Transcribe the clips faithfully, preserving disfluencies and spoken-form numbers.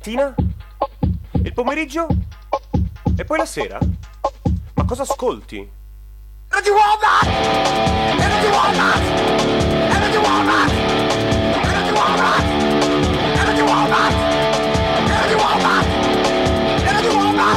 mattina? Il pomeriggio? E poi la sera? Ma cosa ascolti? Energy Walnut! Energy Walnut! Energy Walnut! Energy Walnut! Energy Walnut! Energy Walnut! Energy Walnut!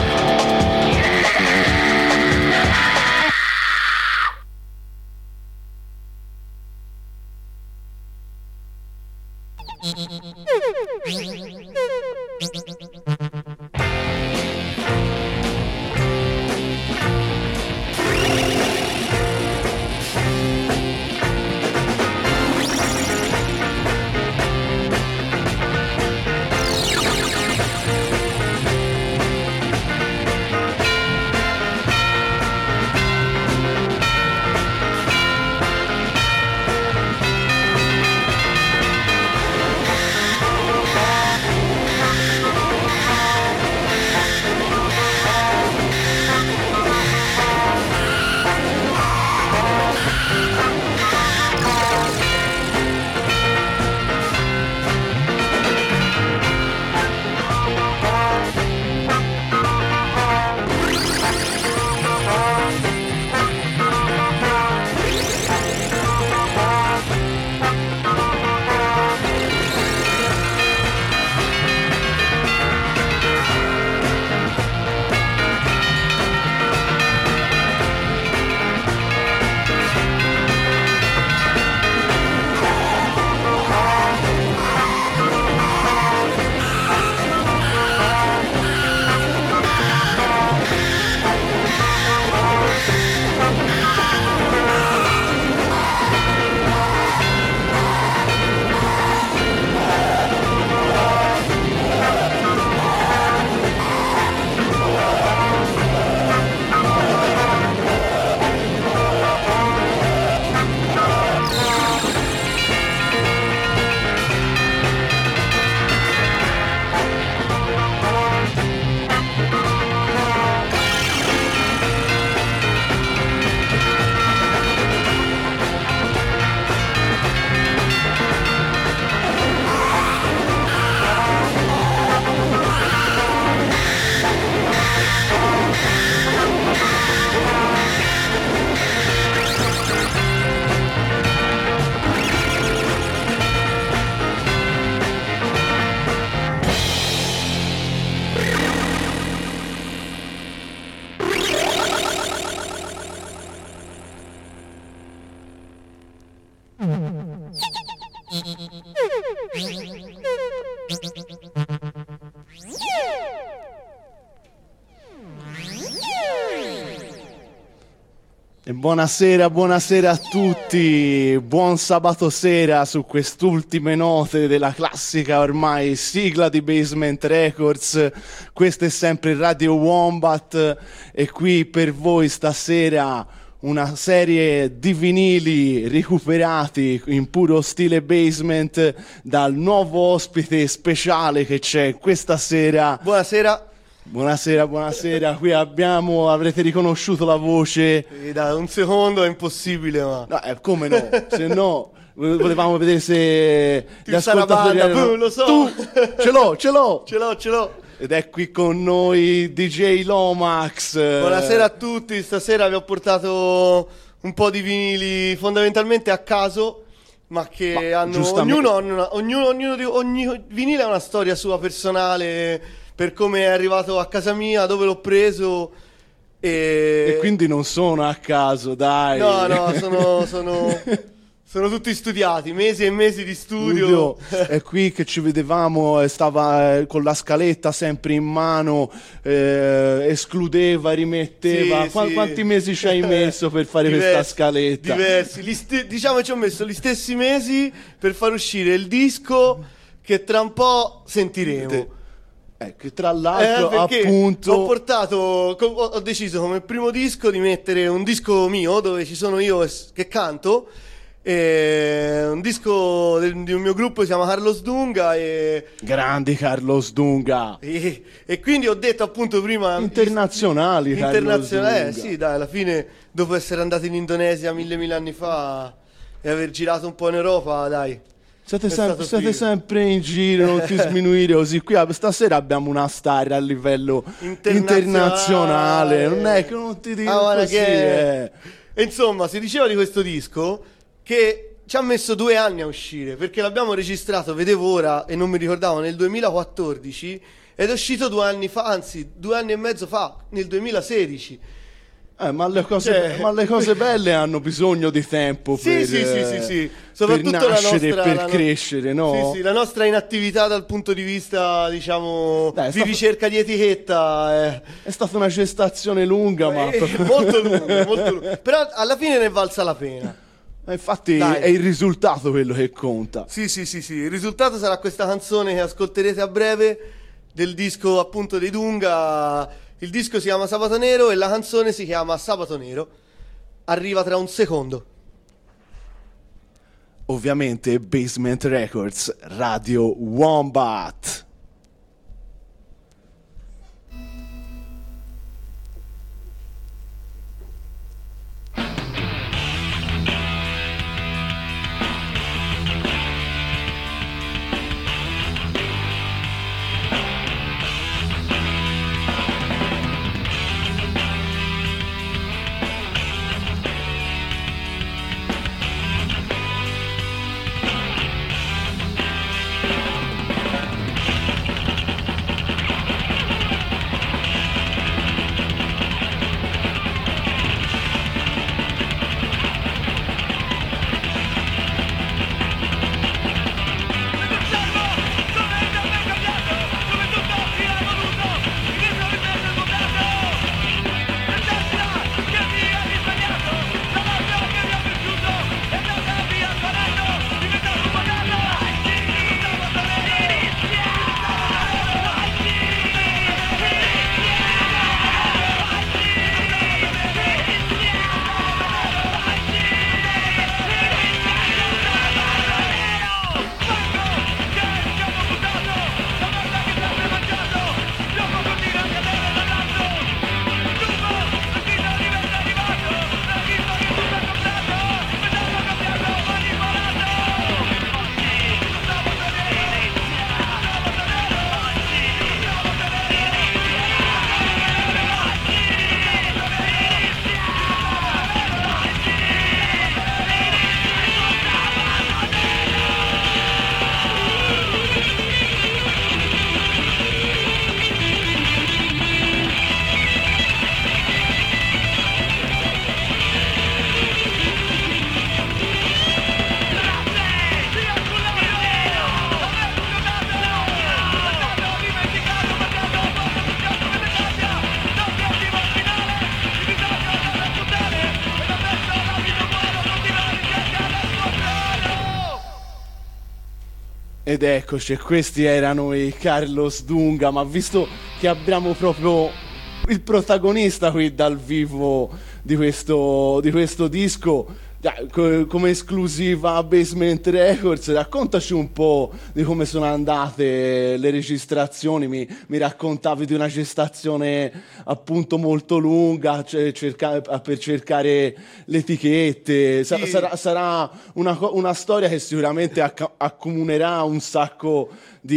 E buonasera, buonasera a tutti, buon sabato sera su quest'ultime note della classica ormai sigla di Basement Records. Questo è sempre Radio Wombat e qui per voi stasera una serie di vinili recuperati in puro stile basement dal nuovo ospite speciale che c'è questa sera. Buonasera. Buonasera, buonasera, qui abbiamo, avrete riconosciuto la voce. E da un secondo è impossibile, ma... No, eh, come no, se no, volevamo vedere se Tu gli ascoltatori banda, erano... boh, lo so. Tu, ce l'ho, ce l'ho. Ce l'ho, ce l'ho. Ed è qui con noi D J Lomax. Buonasera a tutti, stasera vi ho portato un po' di vinili fondamentalmente a caso, ma che Ma, hanno... giustamente- Ognuno, ha una- ognuno, ognuno di, ogni vinile ha una storia sua personale... per come è arrivato a casa mia, dove l'ho preso e... E quindi non sono a caso, dai. No, no, sono, sono, sono tutti studiati, mesi e mesi di studio. Studio. È qui che ci vedevamo, eh, stava eh, con la scaletta sempre in mano, eh, escludeva, rimetteva. Sì, Qua- sì. Quanti mesi ci hai messo per fare Diversi, questa scaletta? Diversi, Gli st- diciamo ci ho messo gli stessi mesi per far uscire il disco che tra un po' sentiremo. Ecco, tra l'altro, Eh, perché appunto... ho portato, co- ho ho deciso come primo disco di mettere un disco mio dove ci sono io e s- che canto, e un disco del- di un mio gruppo che si chiama Carlos Dunga e, Grandi Carlos Dunga. e, e quindi ho detto appunto prima Internazionali, Carlos internazionale, eh, Dunga. sì, dai, alla fine dopo essere andato in Indonesia mille mille anni fa e aver girato un po' in Europa, dai, Siete, È sem- stato siete figo. sempre in giro, non ti sminuire così. Qui ah, stasera abbiamo una star a livello Internazionale. internazionale. Non è che non ti dico Ah, guarda così. che- eh. E insomma, si diceva di questo disco che ci ha messo due anni a uscire, perché l'abbiamo registrato, vedevo ora e non mi ricordavo, nel duemilaquattordici ed è uscito due anni fa, anzi due anni e mezzo fa, nel duemilasedici. Eh, ma, le cose, Cioè- ma le cose belle hanno bisogno di tempo Sì, per, sì, sì, eh, sì, sì. per Soprattutto la nascere nostra, e per la no- crescere, no? Sì, sì, la nostra inattività dal punto di vista, diciamo, Dai, è di stato- ricerca di etichetta è, È stata una gestazione lunga, ma... è molto lunga, molto lunga. Però alla fine ne è valsa la pena. Eh, Infatti Dai. è il risultato quello che conta. Sì, sì, sì, sì. Il risultato sarà questa canzone che ascolterete a breve del disco appunto dei Dunga. Il disco si chiama Sabato Nero e la canzone si chiama Sabato Nero. Arriva tra un secondo. Ovviamente Basement Records, Radio Wombat. Ed eccoci, questi erano i Carlos Dunga, ma visto che abbiamo proprio il protagonista qui dal vivo di questo, di questo disco, dai, co- come esclusiva Basement Records, raccontaci un po' di come sono andate le registrazioni. Mi, mi raccontavi di una gestazione appunto molto lunga, cioè cerca- per cercare le etichette. Sa- Sì. sarà, sarà una, co- una storia che sicuramente acc- accomunerà un sacco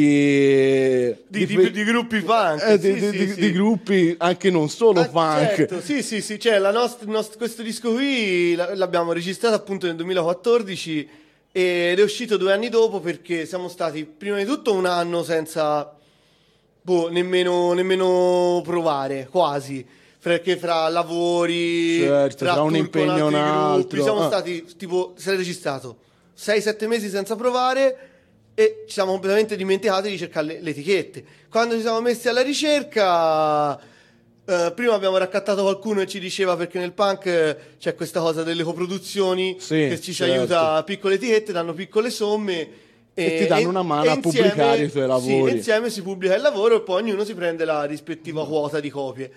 di, Di, di- di gruppi punk. eh, di, sì, di- sì, di- sì. di gruppi anche non solo Ah, punk. certo, sì, sì, sì, cioè la nost- il nost- questo disco qui l- l'abbiamo registrato appunto nel duemilaquattordici ed è uscito due anni dopo perché siamo stati prima di tutto un anno senza boh, nemmeno, nemmeno provare, quasi, perché fra lavori, Certo, tra un tour impegno con altri e un gruppi, altro. siamo Ah. stati tipo, si è registrato sei sette mesi senza provare e ci siamo completamente dimenticati di cercare le, le etichette. Quando ci siamo messi alla ricerca, eh, prima abbiamo raccattato qualcuno e ci diceva, perché nel punk eh, c'è questa cosa delle coproduzioni, Sì, che ci, ci certo. aiuta, piccole etichette, danno piccole somme E ti danno una mano a insieme- pubblicare i tuoi lavori. Sì, insieme si pubblica il lavoro e poi ognuno si prende la rispettiva quota di copie.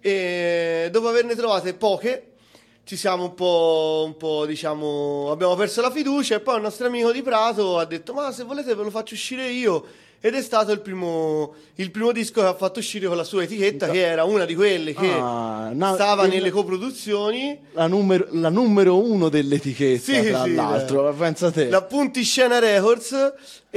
E dopo averne trovate poche, ci siamo un po', un po', diciamo, abbiamo perso la fiducia e poi un nostro amico di Prato ha detto: ma se volete ve lo faccio uscire io. ed è stato il primo, il primo disco che ha fatto uscire con la sua etichetta, che era una di quelle che Ah, na- stava il- nelle coproduzioni. La numero, la numero uno dell'etichetta, Sì, tra sì, l'altro, pensa te. La Punti Scena Records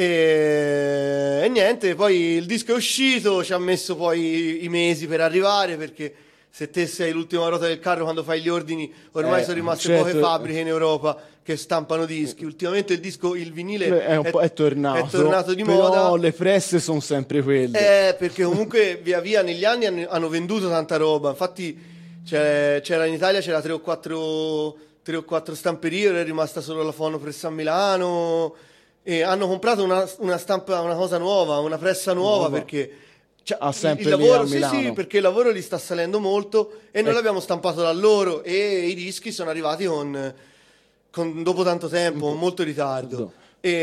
e... e niente, poi il disco è uscito, ci ha messo poi i mesi per arrivare, perché se te sei l'ultima ruota del carro quando fai gli ordini, ormai Eh, sono rimaste certo. poche fabbriche in Europa che stampano dischi. Ultimamente il disco, il vinile è, un po', è tornato, è tornato di però moda. le presse sono sempre quelle. Eh, perché comunque via via negli anni hanno, hanno venduto tanta roba. Infatti c'è- c'era in Italia c'era tre o quattro tre o quattro stamperie, ora è rimasta solo la Fonopress a Milano, e hanno comprato una, una stampa, una cosa nuova, una pressa nuova, Nuova. perché cioè, Ah, sempre il lì lavoro, a sì, Milano. sì, perché il lavoro li sta salendo molto e noi Eh. l'abbiamo stampato da loro, e i dischi sono arrivati con, con- dopo tanto tempo, con molto ritardo.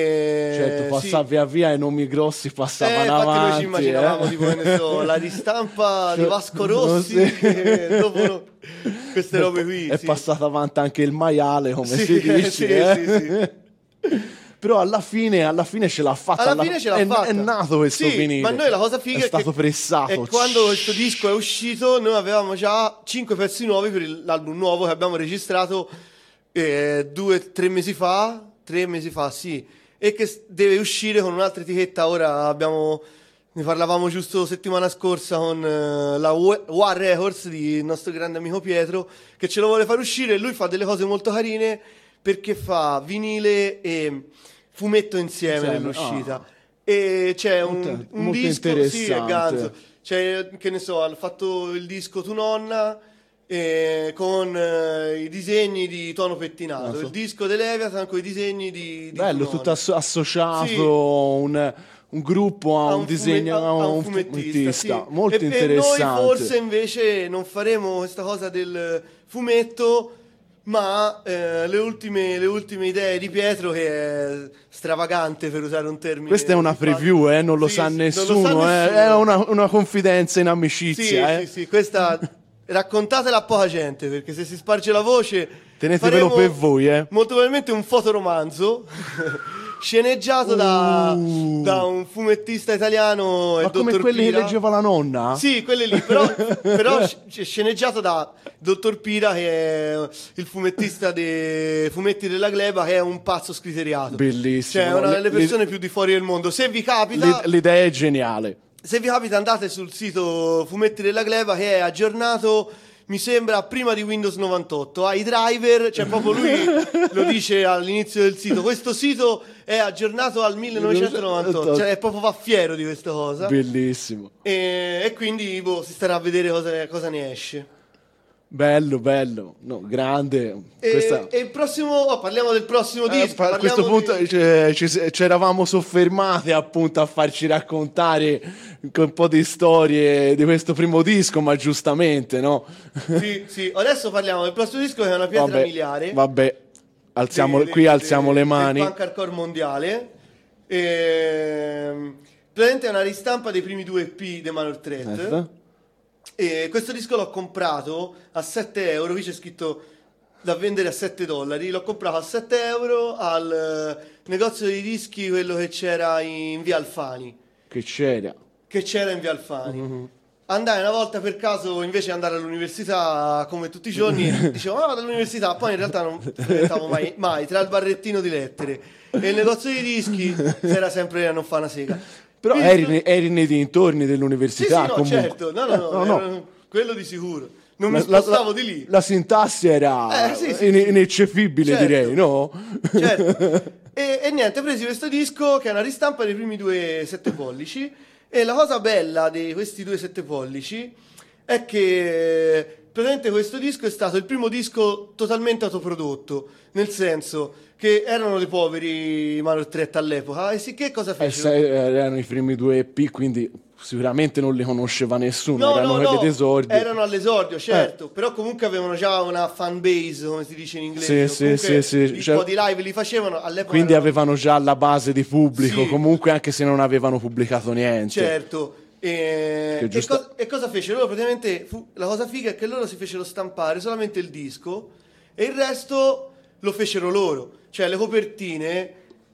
E, Certo, sì. passa via via i nomi grossi Eh, passavano infatti noi avanti. ci immaginavamo eh. tipo, che ne so, la ristampa di Cioè, Vasco Rossi, sì. e dopo no- queste robe qui. È sì. passato avanti anche il maiale, come Sì, si dice. sì, eh. sì, sì. Però alla fine, alla fine ce l'ha fatta. Alla fine ce l'ha è, fatta. è nato questo Sì, vinile. ma noi la cosa figa è è, stato che pressato. è quando questo disco è uscito noi avevamo già cinque pezzi nuovi per il- l'album nuovo che abbiamo registrato eh, due, tre mesi fa, tre mesi fa, sì, e che s- deve uscire con un'altra etichetta. Ora abbiamo, ne parlavamo giusto settimana scorsa con eh, la W A Records di il nostro grande amico Pietro, che ce lo vuole far uscire, e lui fa delle cose molto carine perché fa vinile e fumetto insieme Insieme, nell'uscita. ah. E c'è un, Molto- un molto disco, sì, è interessante. ganzo. C'è, che ne so, ha fatto il disco Tu Nonna eh, con eh, i disegni di Tono Pettinato, Ah, so- il disco di Leviathan con i disegni di, di Bello, Tu tutto Nonna. asso- associato, Sì. un, un gruppo a A un, disegno, fume- a un, a un fumettista. sì. Molto e, interessante. E noi forse invece non faremo questa cosa del fumetto, ma eh, le, ultime, le ultime idee di Pietro, che è stravagante per usare un termine. Questa è una preview, eh, non lo Sì, sa sì, non lo sa nessuno, eh, nessuno. è una, una confidenza in Sì, amicizia. eh. sì, sì, questa raccontatela a poca gente, perché se si sparge la voce Tenetevelo faremo per voi, eh. molto probabilmente un fotoromanzo sceneggiato da, Uh. da un fumettista italiano, Ma il come dottor quelli che Pira. leggeva la nonna? Sì, quelle lì, però, però sc- sceneggiato da dottor Pira, che è il fumettista dei fumetti della Gleba, che è un pazzo scriteriato. Bellissimo. Cioè, è una Le- delle le- persone più di fuori del mondo. Se vi capita, L'id- L'idea è geniale. se vi capita andate sul sito Fumetti della Gleba, che è aggiornato, mi sembra, prima di Windows novantotto. Ha i driver, cioè proprio lui lo dice all'inizio del sito. Questo sito è aggiornato al millenovecentonovantotto, cioè è proprio va fiero di questa cosa. Bellissimo. E, e quindi boh, si starà a vedere cosa, cosa ne esce. Bello, bello. No, grande. E, Questa... e il prossimo, oh, parliamo del prossimo Eh, disco. a questo parliamo punto di- cioè, ci, ci eravamo soffermati appunto a farci raccontare un po' di storie di questo primo disco, ma giustamente, no? Sì, sì. Adesso parliamo del prossimo disco, che è una pietra Vabbè, miliare. vabbè. Alziamo, de- qui de- alziamo de- le mani. Del punk hardcore mondiale. Ehm, praticamente è una ristampa dei primi due E P di Manor Threat. Aspetta. E questo disco l'ho comprato a sette euro. Qui c'è scritto da vendere a sette dollari. L'ho comprato a sette euro al eh, negozio di dischi, quello che c'era in via Alfani. Che c'era. Che c'era in via Alfani. Mm-hmm. Andai una volta per caso, invece di andare all'università come tutti i giorni, dicevo, ah, vado all'università, poi in realtà non frequentavo mai, mai, tra il barrettino di lettere e il negozio di dischi si era sempre a non fare una sega. Però Quindi- eri, ne- eri nei dintorni Sì, sì, dell'università no, comunque. certo, no, no, no, Eh, no, no. era- quello di sicuro. Non La, mi la- spostavo la- di lì. la sintassi era Eh, sì, sì, in- sì. ineccepibile, Certo. direi, no? Certo. E, e niente, presi questo disco che è una ristampa dei primi due sette pollici, e la cosa bella di questi due sette pollici è che praticamente questo disco è stato il primo disco totalmente autoprodotto, nel senso che erano dei poveri Manor Threat all'epoca, e sì, che cosa Eh, fecero? sai, erano i primi due E P, quindi sicuramente non li conosceva nessuno, No, erano no, quelli no, d'esordio. erano all'esordio, certo, però comunque avevano già una fan base, come si dice in inglese. Sì, sì, Comunque sì, sì, un cioè- po' di live li facevano all'epoca. Quindi erano- avevano già la base di pubblico, Sì. comunque anche se non avevano pubblicato niente. Certo. E, Che e giusto- cos- e cosa fece? Loro praticamente fu- la cosa figa è che loro si fecero stampare solamente il disco e il resto lo fecero loro. Cioè le copertine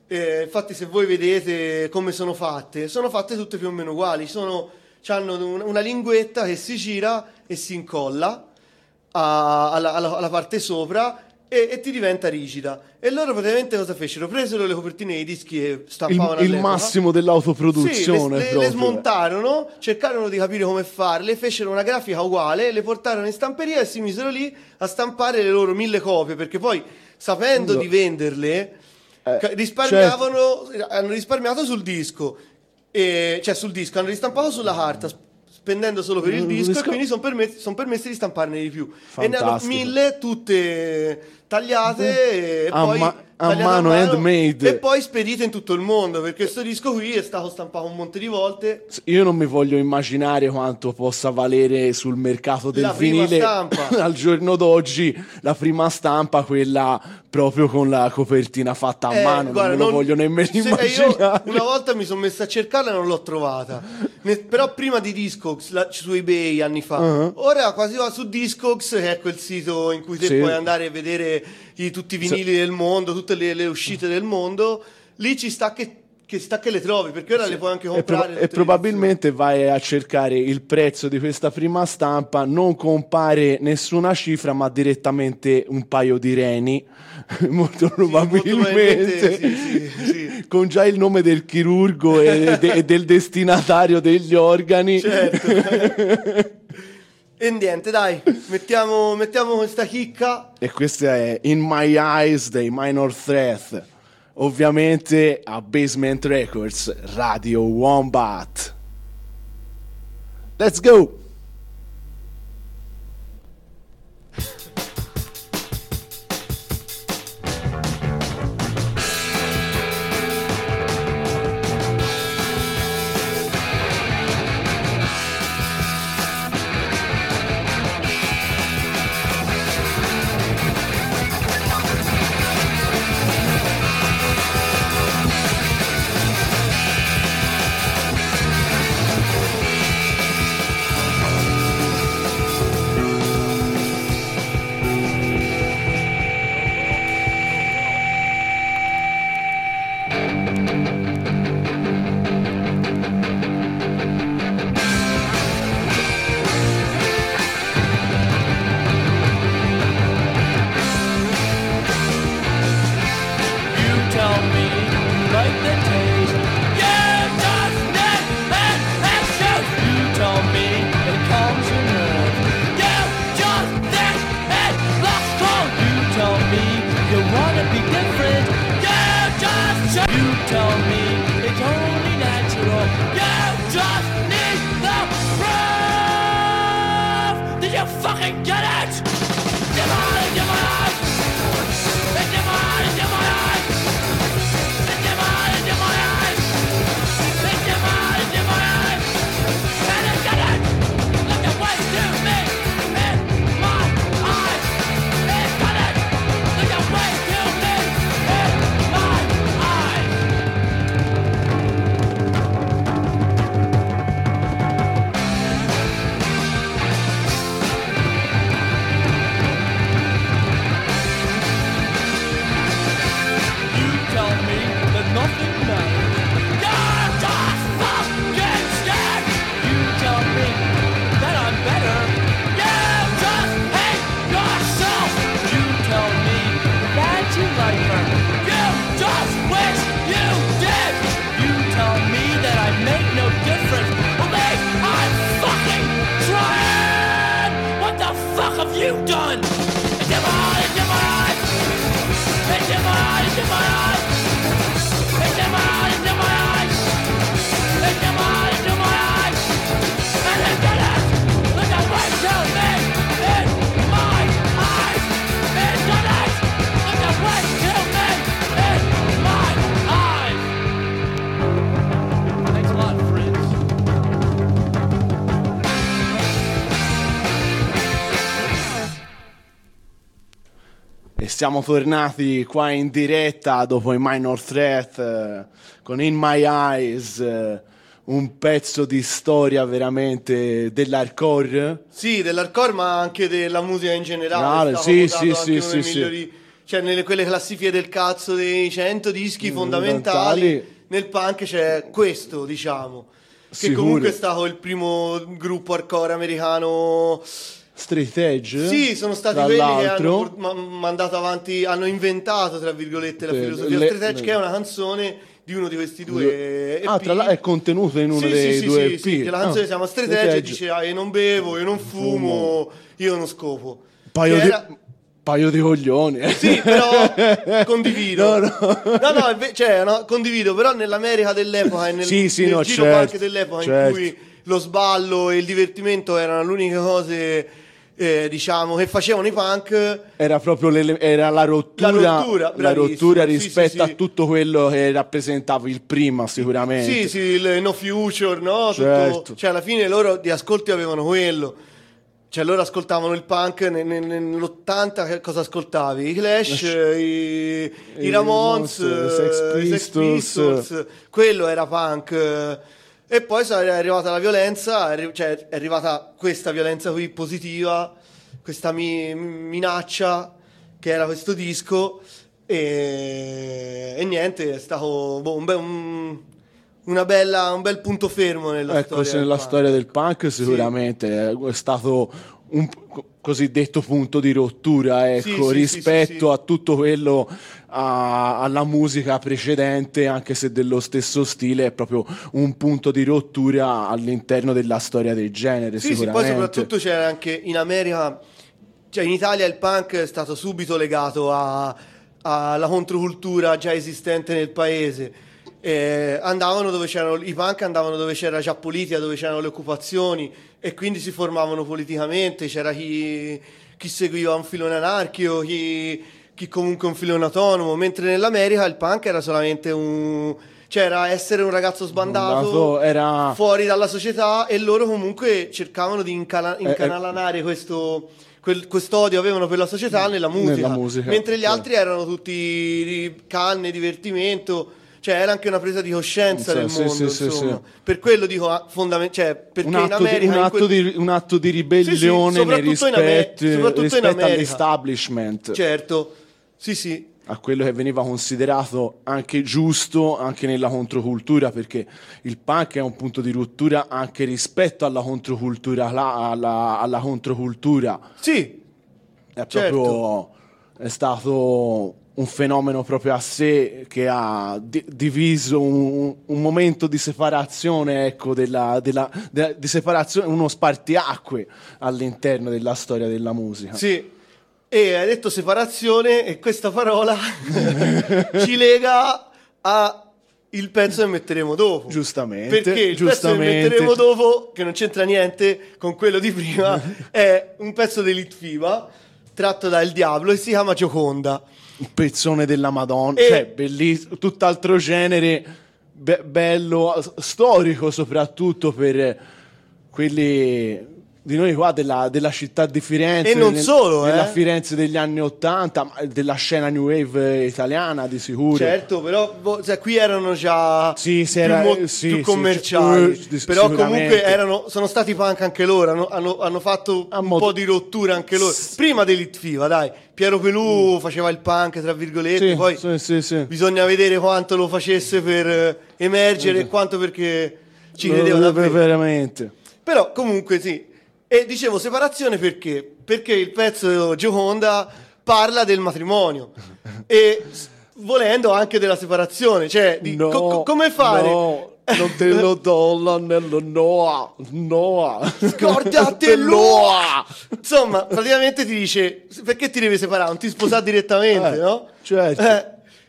Eh, infatti se voi vedete come sono fatte, sono fatte tutte più o meno uguali, sono, hanno un- una linguetta che si gira e si incolla a- alla, alla- alla parte sopra e, e ti diventa rigida. E loro praticamente cosa fecero? Presero le copertine dei dischi che Il, stampavano il all'epoca. massimo Sì, dell'autoproduzione le, le- le proprio. smontarono, cercarono di capire come farle, fecero una grafica uguale, le portarono in stamperia e si misero lì a stampare le loro mille copie, perché poi sapendo No. di venderle Eh, ca- risparmiavano, hanno risparmiato sul disco, e, cioè sul disco, hanno ristampato sulla carta sp- spendendo solo per il Mm, disco, disco- e quindi sono permessi, son permessi di stamparne di più. E ne hanno Fantastico. mille tutte tagliate e A poi ma- a tagliate mano, handmade. e poi spedite in tutto il mondo, perché questo disco qui è stato stampato un monte di volte. Io non mi voglio immaginare quanto possa valere sul mercato del La prima vinile stampa. al giorno d'oggi la prima stampa, quella proprio con la copertina fatta a Eh, mano, guarda, non me lo non- voglio nemmeno se- immaginare. Io una volta mi sono messo a cercarla e non l'ho trovata. Ne- però prima di Discogs, la- su eBay anni fa. Uh-huh. Ora quasi va su Discogs, che è quel sito in cui te Sì. puoi andare a vedere i- tutti i vinili del mondo, tutte le, le uscite del mondo. Lì ci sta che, che sta che le trovi, perché ora le puoi anche E, pro- comprare. e tutte le probabilmente vai a cercare il prezzo di questa prima stampa, non compare nessuna cifra, ma direttamente un paio di reni. Molto probabilmente, probabilmente, sì, sì, sì. con già il nome del chirurgo e, de- e del destinatario degli organi. Certo. E niente, dai, mettiamo, mettiamo questa chicca. E questa è In My Eyes dei Minor Threat, ovviamente a Basement Records, Radio Wombat. Let's go! You tell me you like the taste. Yeah, just that and that shows. You tell me it calms your nerves. Yeah, just that and lost cold. You tell me you wanna be different. Yeah, just show. You tell me it's only natural. Yeah, just need the proof. Did you fucking get it? Get my eyes, get my eyes. Into my eyes, into my eyes. Into my eyes, into my eyes. Into my eyes, into my eyes. And it got it. Look away to me. In my eyes. It got it. Look away to me. In my eyes. You tell me that nothing matters. You're just fucking scared. You tell me that I'm better. You just hate yourself. You tell me that you like her. You just wish you did. You tell me that I make no difference. Well, mate, I'm fucking trying. What the fuck have you done? Into my eyes, into my eyes. Into my eyes, into my eyes. Into my eyes, into my eyes. Into my eyes, into my eyes. And then get it. Look away to me. In my eyes. Into it. Look away to me. In my eyes. Thanks a lot, friends. E siamo tornati qua in diretta dopo i Minor Threat eh, con In My Eyes, eh, un pezzo di storia veramente dell'hardcore. Sì, dell'hardcore, ma anche della musica in generale. Generale, È stato sì, votato sì, anche sì, uno dei sì, sì. migliori cioè nelle quelle classifiche del cazzo dei cento dischi Fondamentali. fondamentali, nel punk c'è questo, diciamo, che Sicuro. comunque è stato il primo gruppo hardcore americano. Straight Edge? Sì, sono stati tra quelli che l'altro. hanno por- ma- mandato avanti, hanno inventato, tra virgolette, la Sì, filosofia le- Straight Edge, che è una canzone di uno di questi due E P. Ah, tra l'altro è contenuto in uno Sì, dei sì, sì, due sì, E P. sì, che la canzone Ah, si chiama Straight Straight Edge e Edge. dice ah, io non bevo, io non fumo, io non scopo. Paio Che di, era- paio di coglioni. eh. Sì, però condivido. No, no. no, no, è ve- cioè, no, condivido, però nell'America dell'epoca e nel, Sì, sì, nel no, giro certo, punk dell'epoca certo. in cui lo sballo e il divertimento erano le uniche cose, eh, diciamo, che facevano i punk. Era proprio l'ele- era la rottura, La rottura, la bravissimo. rottura Sì, rispetto sì, sì. a tutto quello che rappresentava il prima, sicuramente. Sì, sì, il No Future, no? Tutto- Certo. cioè, alla fine loro di ascolti avevano quello. Cioè, loro ascoltavano il punk ne- ne- nell'ottanta, che cosa ascoltavi? I Clash, eh, i, i i Ramones, Ramones, eh, Sex i Pistols. Pistols. Quello era punk. eh. E poi è arrivata la violenza, è arri- cioè è arrivata questa violenza qui positiva, questa mi- minaccia che era questo disco. E, e niente, è stato boh, un, be- un- una bella, un bel punto fermo nella Ecco, storia se del nella punk. storia del punk sicuramente è stato un co- cosiddetto punto di rottura, ecco, Sì, sì, sì, rispetto sì, sì. a tutto quello, a- alla musica precedente, anche se dello stesso stile, è proprio un punto di rottura all'interno della storia del genere, Sì, sì, sicuramente. poi soprattutto c'era anche in America, cioè in Italia il punk è stato subito legato a- alla controcultura già esistente nel paese. Eh, andavano dove c'erano i punk, andavano dove c'era già politica, dove c'erano le occupazioni e quindi si formavano politicamente. C'era chi, chi seguiva un filone anarchico, chi, chi comunque un filone autonomo, mentre nell'America il punk era solamente un, c'era essere un ragazzo sbandato, Sbandato, era- fuori dalla società, e loro comunque cercavano di incala- eh. incanalanare questo quel- quest'odio avevano per la società nella musica, Nella musica, mentre gli certo. altri erano tutti di canne, divertimento. Cioè era anche una presa di coscienza Sì, del sì, mondo, sì, sì, insomma. sì. Per quello dico ah, fondament- cioè, perché un in atto, di, America un, in atto quel- di, un atto di ribellione Sì, sì, nei soprattutto in Amer- rispetti- soprattutto in rispetto America. all'establishment, Certo. Sì, sì. a quello che veniva considerato anche giusto anche nella controcultura, perché il punk è un punto di rottura anche rispetto alla controcultura, la- alla, alla controcultura. Sì. È Certo. proprio è stato un fenomeno proprio a sé, che ha di- diviso un, un momento di separazione, ecco, della, della, della- di separazione, uno spartiacque all'interno della storia della musica. Sì. E hai detto separazione e questa parola ci lega a il pezzo che metteremo dopo. Giustamente, Perché il pezzo che giustamente. metteremo dopo, che non c'entra niente con quello di prima, è un pezzo dell'Hit Fiba tratto da Il Diablo e si chiama Gioconda. Un pezzone della Madonna, E- cioè bellissimo, tutt'altro genere, be- bello, s- storico soprattutto per quelli di noi qua della, della città di Firenze, E non nel- solo, della eh. Firenze degli anni Ottanta, ma della scena new wave italiana di sicuro. Certo, però boh, cioè, qui erano già Sì, sì, più, era- mo- sì, più sì, commerciali, sì, sì, però sicuramente. comunque erano, sono stati punk anche loro, hanno, hanno- hanno fatto A un mod- po' di rottura anche loro. S- Prima dell'Hit Fiba, dai, Piero Pelù faceva il punk, tra virgolette, Sì, poi sì, sì, sì. bisogna vedere quanto lo facesse per eh, emergere e quanto perché ci Lo- credeva lo- davvero. veramente. Però comunque sì. E dicevo separazione perché? Perché il pezzo Gioconda parla del matrimonio e s- volendo anche della separazione, cioè di No, co- co- come fare? no, non te lo do l'anello, no, no. Scordatelo! Insomma, praticamente ti dice perché ti devi separare? Non ti sposare direttamente, Eh, no? certo. Eh,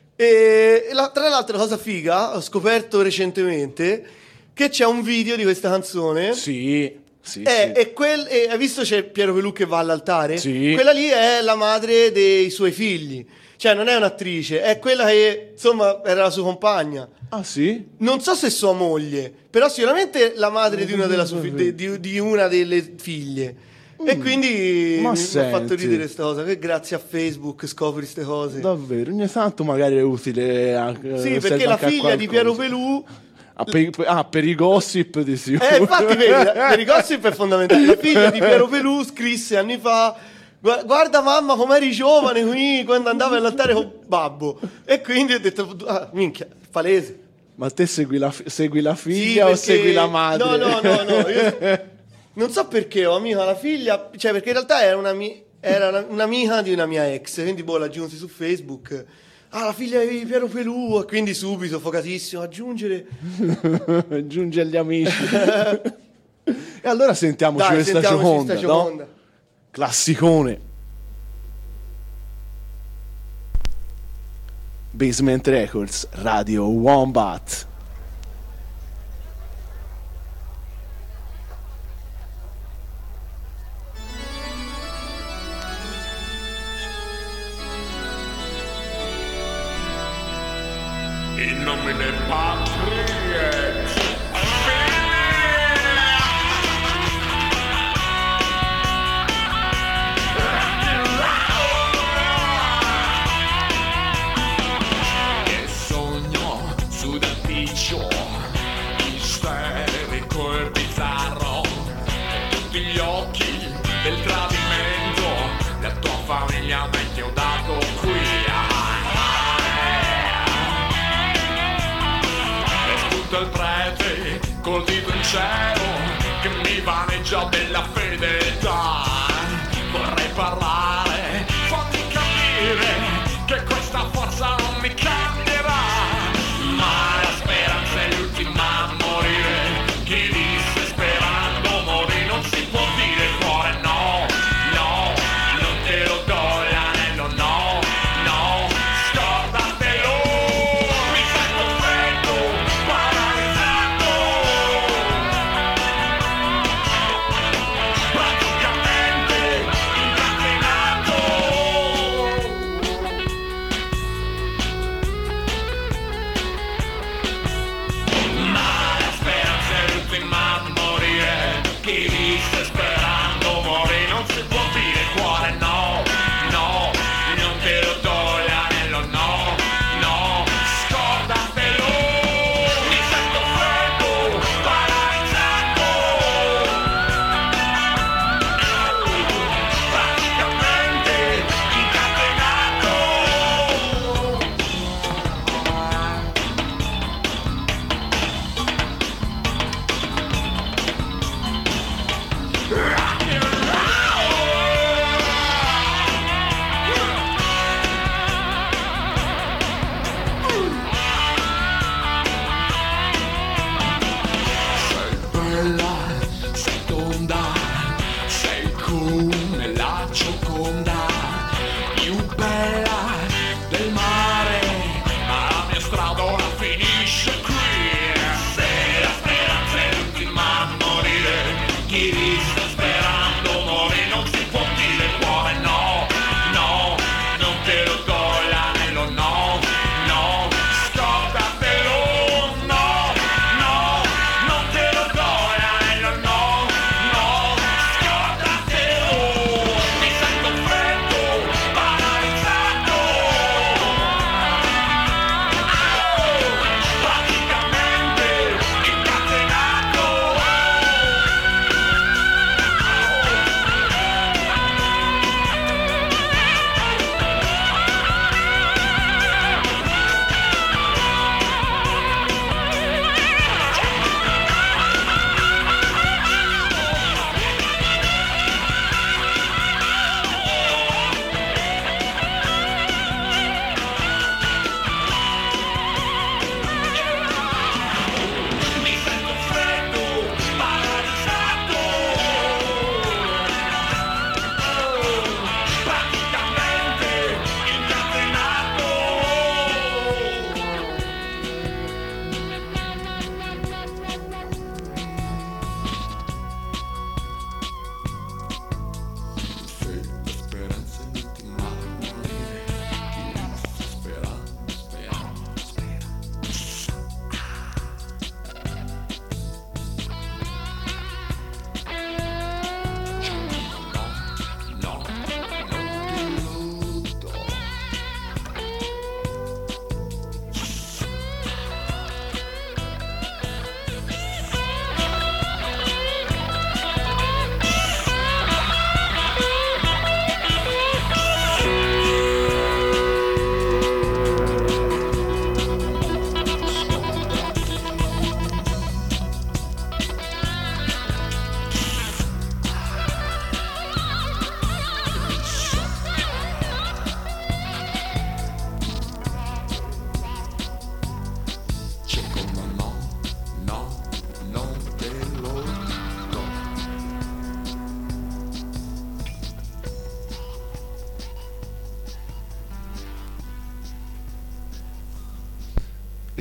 e la- tra l'altro, cosa figa, ho scoperto recentemente che c'è un video di questa canzone. Sì, sì, Eh, sì. e quel, e hai visto c'è Piero Pelù che va all'altare? Sì. Quella lì è la madre dei suoi figli. Cioè, non è un'attrice, è quella che, insomma, era la sua compagna. Ah sì? Non so se sua moglie, però sicuramente la madre di una, della sua fi- de- di, di una delle figlie. E quindi Mm. ma mi mi ha fatto senti. ridere questa cosa, che grazie a Facebook scopri queste cose. Davvero, ogni tanto magari è utile anche, Sì, serve perché la anche a figlia di Piero qualcosa. Pelù. Ah, per, ah, per i gossip di sicuro. Eh, infatti, vedi, per i gossip è fondamentale. La figlia di Piero Pelù scrisse anni fa Gua- Guarda mamma com'eri giovane qui quando andavi all'altare con babbo. E quindi ho detto, ah, minchia, palese. Ma te segui la, fi- segui la Sì, figlia o perché- segui la madre? No, no, no, no. Io non so perché ho amica la figlia, cioè perché in realtà era, una mi- era una- un'amica di una mia ex, quindi boh, l'aggiunsi su Facebook. Ah, la figlia di Piero Pelù, e quindi subito, focatissimo, aggiungere. Giunge agli amici. E allora sentiamoci Dai, questa sentiamoci Gioconda, sta no? Gioconda. Classicone. Basement Records, Radio Wombat. In nomine Patria et e sogno su del piccio isterico e bizzarro, tutti gli occhi del tradimento, la tua famiglia mi ti ho dato qui. Il prete col dito in cielo che mi vaneggia della fedeltà. Vorrei parlare, fammi capire che questa forza non mi cambierà. Ma la speranza è l'ultima a morire. Chi disse sperando morì, non si può dire cuore no, no, non te lo do l'anello, no, no, scordatelo. Mi fai perfetto, paralizzato. Praticamente incatenato.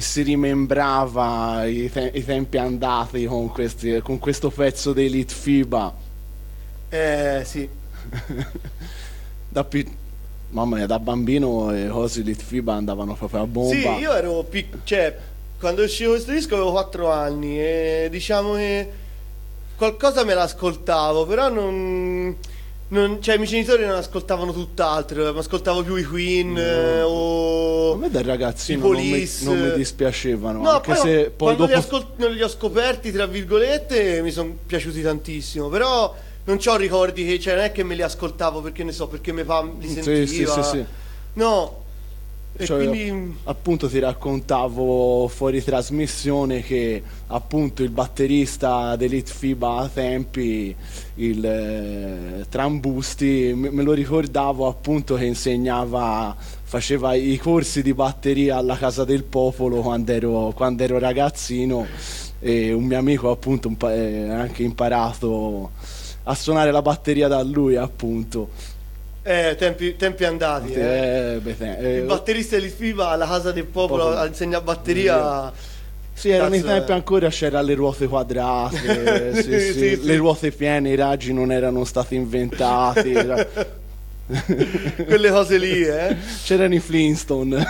si rimembrava i, te- i tempi andati con, questi, con questo pezzo dei Litfiba. Eh sì. Da pi- Mamma mia, da bambino le cose Litfiba andavano proprio a bomba. Sì, io ero pic- cioè, quando uscivo questo disco avevo quattro anni e diciamo che qualcosa me l'ascoltavo, però non, non cioè i miei genitori non ascoltavano tutt'altro, ma ascoltavo più i Queen eh, o A me da ragazzino i non mi, Police. non mi dispiacevano, No, anche poi se no, poi quando dopo li, ascol- non li ho scoperti, tra virgolette, mi sono piaciuti tantissimo, però non c'ho ricordi che, cioè non è che me li ascoltavo perché ne so, perché mio papà li Sì, sentiva. sì, sì, sì. No. E Cioè, quindi appunto ti raccontavo fuori trasmissione che appunto il batterista dell'Itfiba a tempi, il eh, Trambusti, me, me lo ricordavo appunto che insegnava, faceva i corsi di batteria alla Casa del Popolo quando ero, quando ero ragazzino, e un mio amico appunto un pa- eh, ha anche imparato a suonare la batteria da lui appunto. eh, tempi, tempi andati. eh. Eh, beh, te- eh, Il batterista dell'Itfiba alla Casa del Popolo Popolo. a insegnare batteria. Sì, erano i Cazzo, tempi eh. ancora, c'era le ruote quadrate, sì, Sì, sì, sì, sì. le ruote piene, i raggi non erano stati inventati, era- Quelle cose lì, eh. c'erano i Flintstone.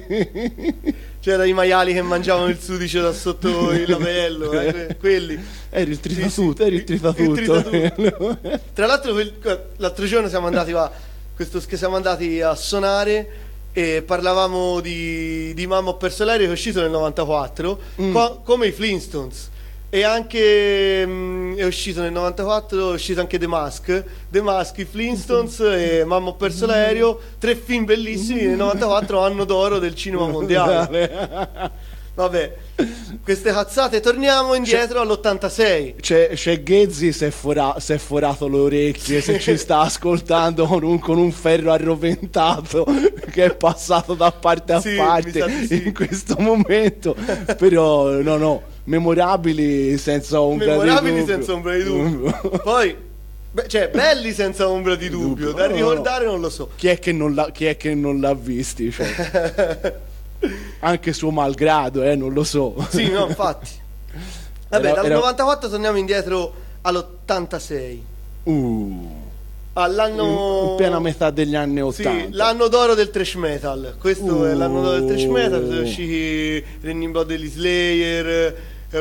C'erano i maiali che mangiavano il sudicio da sotto il labello, eh, que- quelli. Eri il Sì, tritatutto, sì, eri il il- tritatutto. il tritatutto. Tra l'altro quel- l'altro giorno siamo andati va, questo, che siamo andati a suonare e parlavamo di, di Mamma ho perso l'aereo, che è uscito nel novantaquattro, Mm. qua- come i Flintstones. E anche mh, è uscito nel novantaquattro, è uscito anche The Mask, The Mask, i Flintstones e Mamma ho perso l'aereo, tre film bellissimi nel novantaquattro, anno d'oro del cinema mondiale. Vabbè, queste cazzate, torniamo indietro all'ottantasei. C'è, c'è Ghezzi si è, fora- si è forato le orecchie se ci sta ascoltando con un, con un ferro arroventato che è passato da parte a Sì, mi parte sa di sì. in questo momento. Però no, no, memorabili senza ombra Memorabili di dubbio. senza ombra di dubbio. Poi, beh, cioè, belli senza ombra di dubbio, Dubbio. da No, no, ricordare non lo so. Chi è che non l'ha, chi è che non l'ha visti? Cioè, anche suo malgrado, eh, non lo so. Sì, no, infatti. Vabbè, Era- dal era- novantaquattro torniamo indietro all'ottantasei. Uh, All'anno in piena metà degli anni Sì, ottanta. l'anno d'oro del thrash metal. Questo è Uh. l'anno d'oro del thrash metal. Sono usciti Raining Blood degli Slayer, è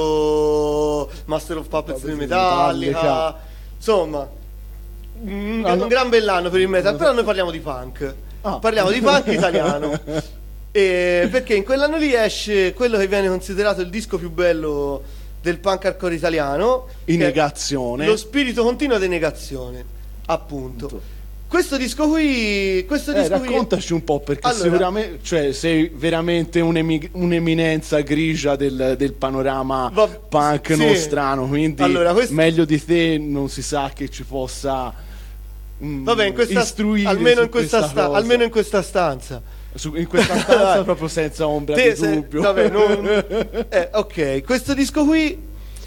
uscito Master of Puppets di Metallica. Metallica. Insomma, un, Ah, no. un gran bell'anno per il metal. Però noi parliamo di punk. Ah. Parliamo di punk italiano. E perché in quell'anno lì esce quello che viene considerato il disco più bello del punk hardcore italiano, In che è negazione. Lo spirito continuo di negazione, appunto. Questo disco qui, questo Eh, disco qui raccontaci un po', perché Allora- sicuramente, cioè, sei veramente un'emi- un'eminenza grigia del, del panorama Va- punk sì. nostrano, quindi Allora, questo- meglio di te non si sa che ci possa mm, Vabbè, in questa, istruire almeno, su in questa questa sta- cosa. almeno in questa stanza. Su- in questa stanza proprio senza ombra Te di se- dubbio. vabbè, non- eh, ok, questo disco qui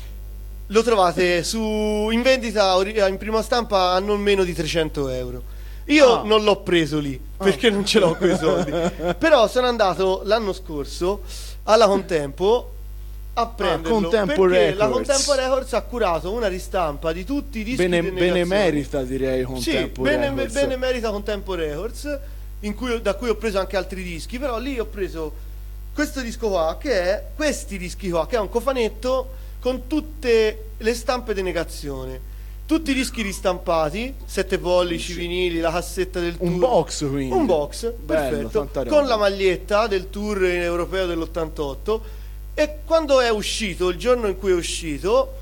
lo trovate su, in vendita ori- in prima stampa a non meno di trecento euro. Io Ah. non l'ho preso lì perché non ce l'ho quei soldi. Però sono andato l'anno scorso alla Contempo a prenderlo Contempo perché la Records. Contempo Records ha curato una ristampa di tutti i dischi Bene, di negazione. benemerita, direi, con Sì, Tempo bene, Records. bene merita Contempo Records, in cui, da cui ho preso anche altri dischi, però lì ho preso questo disco qua, che è questi dischi qua, che è un cofanetto con tutte le stampe di negazione. Tutti i dischi ristampati, sette pollici, vinili, la cassetta del tour. Un box, quindi. Un box, Bello, perfetto, tanta roba. con la maglietta del tour europeo dell'ottantotto. E quando è uscito, il giorno in cui è uscito,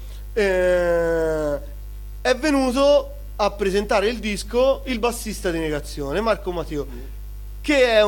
eh, è venuto a presentare il disco il bassista di Negazione, Marco Matteo, che è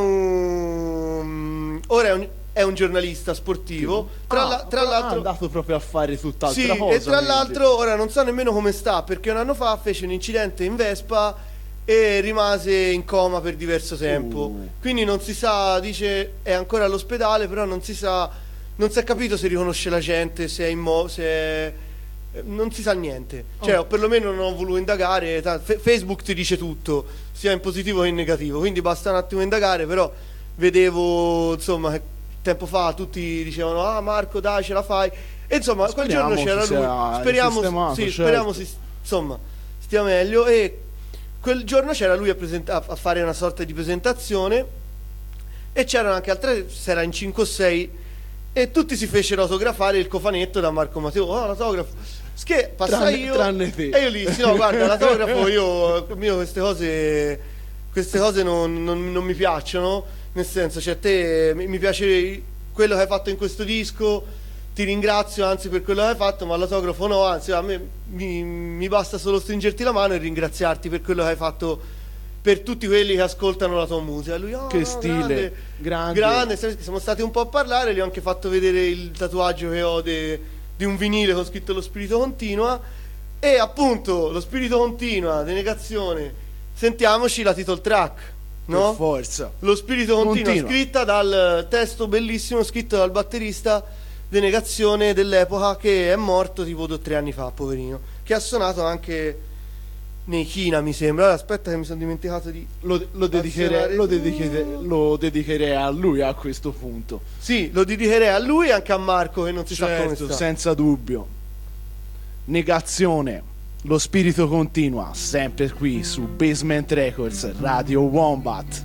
un ora è un, è un giornalista sportivo. Tra, Ah, la- tra però l'altro, è andato proprio a fare tutt'altra sì, cosa. e tra quindi. l'altro ora non so nemmeno come sta, perché un anno fa fece un incidente in Vespa e rimase in coma per diverso tempo. Uh. Quindi non si sa, dice è ancora all'ospedale, però non si sa, non si è capito se riconosce la gente, se è immo- se è- eh, non si sa niente. Cioè, Oh. o perlomeno non ho voluto indagare. ta- Fe- Facebook ti dice tutto, sia in positivo che in negativo, quindi basta un attimo indagare, però vedevo insomma che tempo fa tutti dicevano ah Marco dai ce la fai, e insomma quel Speriamo giorno c'era si sia lui, speriamo, risistemato, sì, certo. speriamo si, insomma stia meglio, e quel giorno c'era lui a, present- a a fare una sorta di presentazione, e c'erano anche altre, si era in cinque o sei, e tutti si fecero autografare il cofanetto da Marco Matteo. Oh, l'autografo, che passa Tranne- io tranne te. e io lì dissi, no guarda l'autografo io, io queste cose queste cose non, non- non mi piacciono, nel senso, cioè te mi, mi piace quello che hai fatto in questo disco, ti ringrazio anzi per quello che hai fatto, ma l'autografo no, anzi a me mi, mi basta solo stringerti la mano e ringraziarti per quello che hai fatto per tutti quelli che ascoltano la tua musica. E lui, oh, Che no, stile, grande, grande. grande, se- siamo stati un po' a parlare, gli ho anche fatto vedere il tatuaggio che ho de- di un vinile con scritto Lo Spirito Continua, e appunto Lo Spirito Continua, Denegazione, sentiamoci la title track, no? Per forza. Lo Spirito Continua, Continua. scritta dal testo bellissimo scritto dal batterista Denegazione dell'epoca, che è morto tipo due o tre anni fa, poverino, che ha suonato anche nei China mi sembra. Allora, aspetta che mi sono dimenticato di Lo, lo, dedicherei, lo, dedicherei, lo dedicherei a lui a questo punto. sì, lo dedicherei a lui e anche a Marco che non si sa come Certo, sta. senza dubbio. Negazione. Lo spirito continua, sempre qui su Basement Records, Radio Wombat.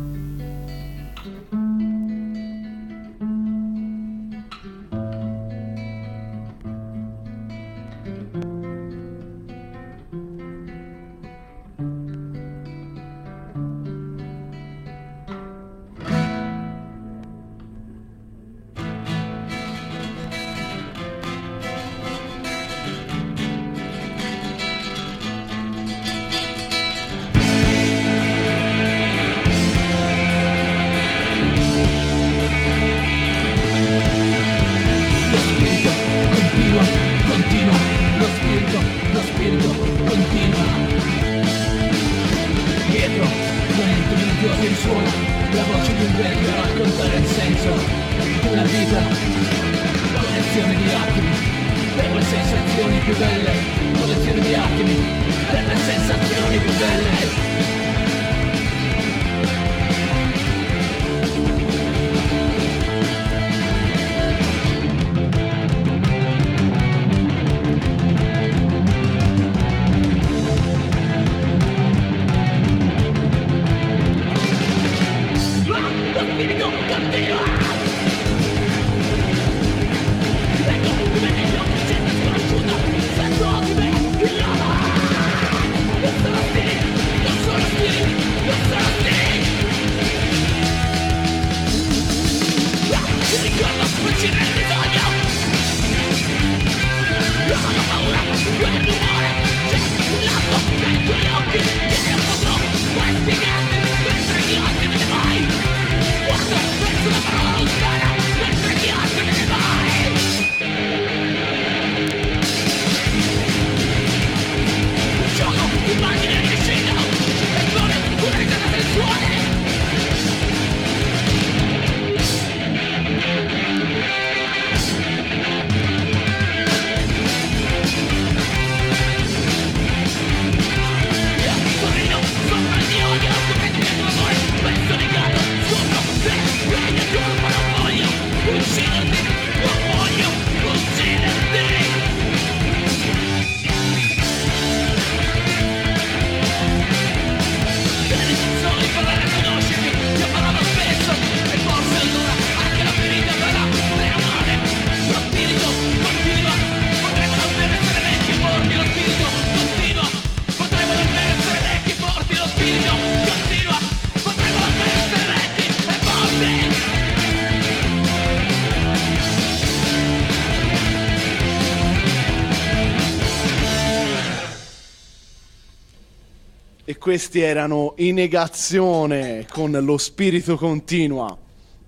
E questi erano i Negazione con Lo Spirito Continua.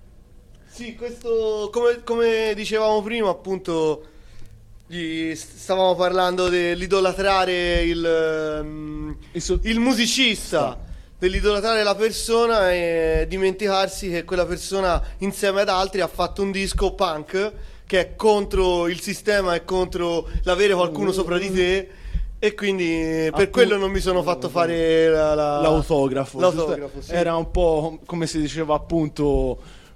Sì, questo, come, come dicevamo prima, appunto, gli stavamo parlando dell'idolatrare il, um, Il so- il musicista, dell'idolatrare la persona e dimenticarsi che quella persona insieme ad altri ha fatto un disco punk che è contro il sistema e contro l'avere qualcuno sopra di te, e quindi per Appunto- quello non mi sono fatto fare la- la- L'autografo, l'autografo, sì. Era un po' come si diceva appunto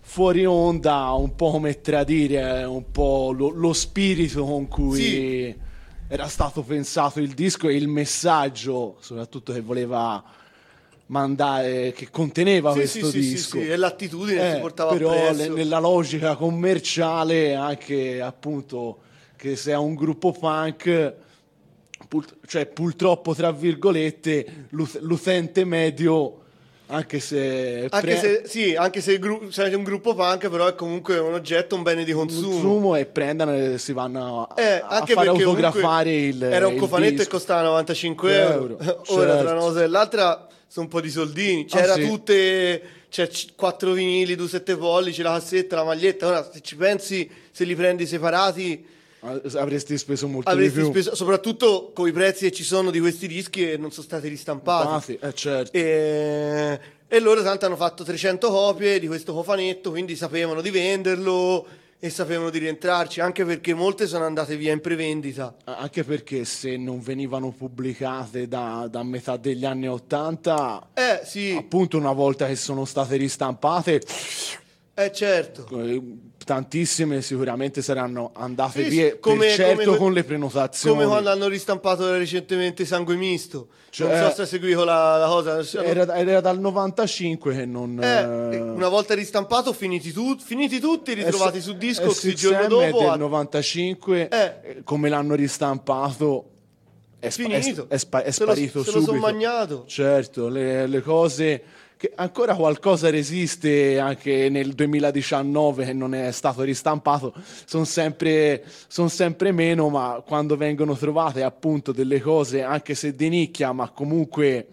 fuori onda, un po' come tradire un po' lo, lo spirito con cui Sì. era stato pensato il disco e il messaggio, soprattutto che voleva mandare, che conteneva Sì, questo sì, sì, disco. sì, sì, e l'attitudine che Eh, si portava però appresso. le- nella logica commerciale, anche appunto che se è un gruppo punk, pur- cioè purtroppo tra virgolette l'ut- l'utente medio, anche se Anche pre- se, sì, anche se il gru- se è un gruppo punk, però è comunque un oggetto, un bene di consumo. consumo e prendono e si vanno a, Eh, a anche fare perché autografare comunque il era un il cofanetto disco. e costava novantacinque euro. Euro, Ora certo. tra una cosa e l'altra sono un po' di soldini. C'era Ah, sì. tutte, c'è c- quattro vinili, due sette pollici, la cassetta, la maglietta. Ora se ci pensi, se li prendi separati Avresti speso molto avresti di più. speso, soprattutto con i prezzi che ci sono di questi dischi che non sono stati ristampati. Eh, certo. E, e loro tanto hanno fatto trecento copie di questo cofanetto, quindi sapevano di venderlo e sapevano di rientrarci, anche perché molte sono andate via in prevendita. Anche perché se non venivano pubblicate da, da metà degli anni ottanta, Eh sì, appunto una volta che sono state ristampate, eh certo. eh, tantissime sicuramente saranno andate Sì, via, sì, come- per certo come- con le prenotazioni. Come quando hanno ristampato recentemente Sangue Misto. Cioè, non so se seguivo la, la cosa. Era, era dal novantacinque che non... Eh, eh, una volta ristampato, finiti, tu- finiti tutti, ritrovati S- su disco, S il giorno M dopo. del a- novantacinque, Eh. eh, come l'hanno ristampato, è, spa- è, Finito. è spa- è Se lo- sparito se lo son subito. magnato. Certo, le, le cose... Che ancora qualcosa resiste anche nel duemiladiciannove che non è stato ristampato, sono sempre, son sempre meno, ma quando vengono trovate appunto delle cose, anche se di nicchia, ma comunque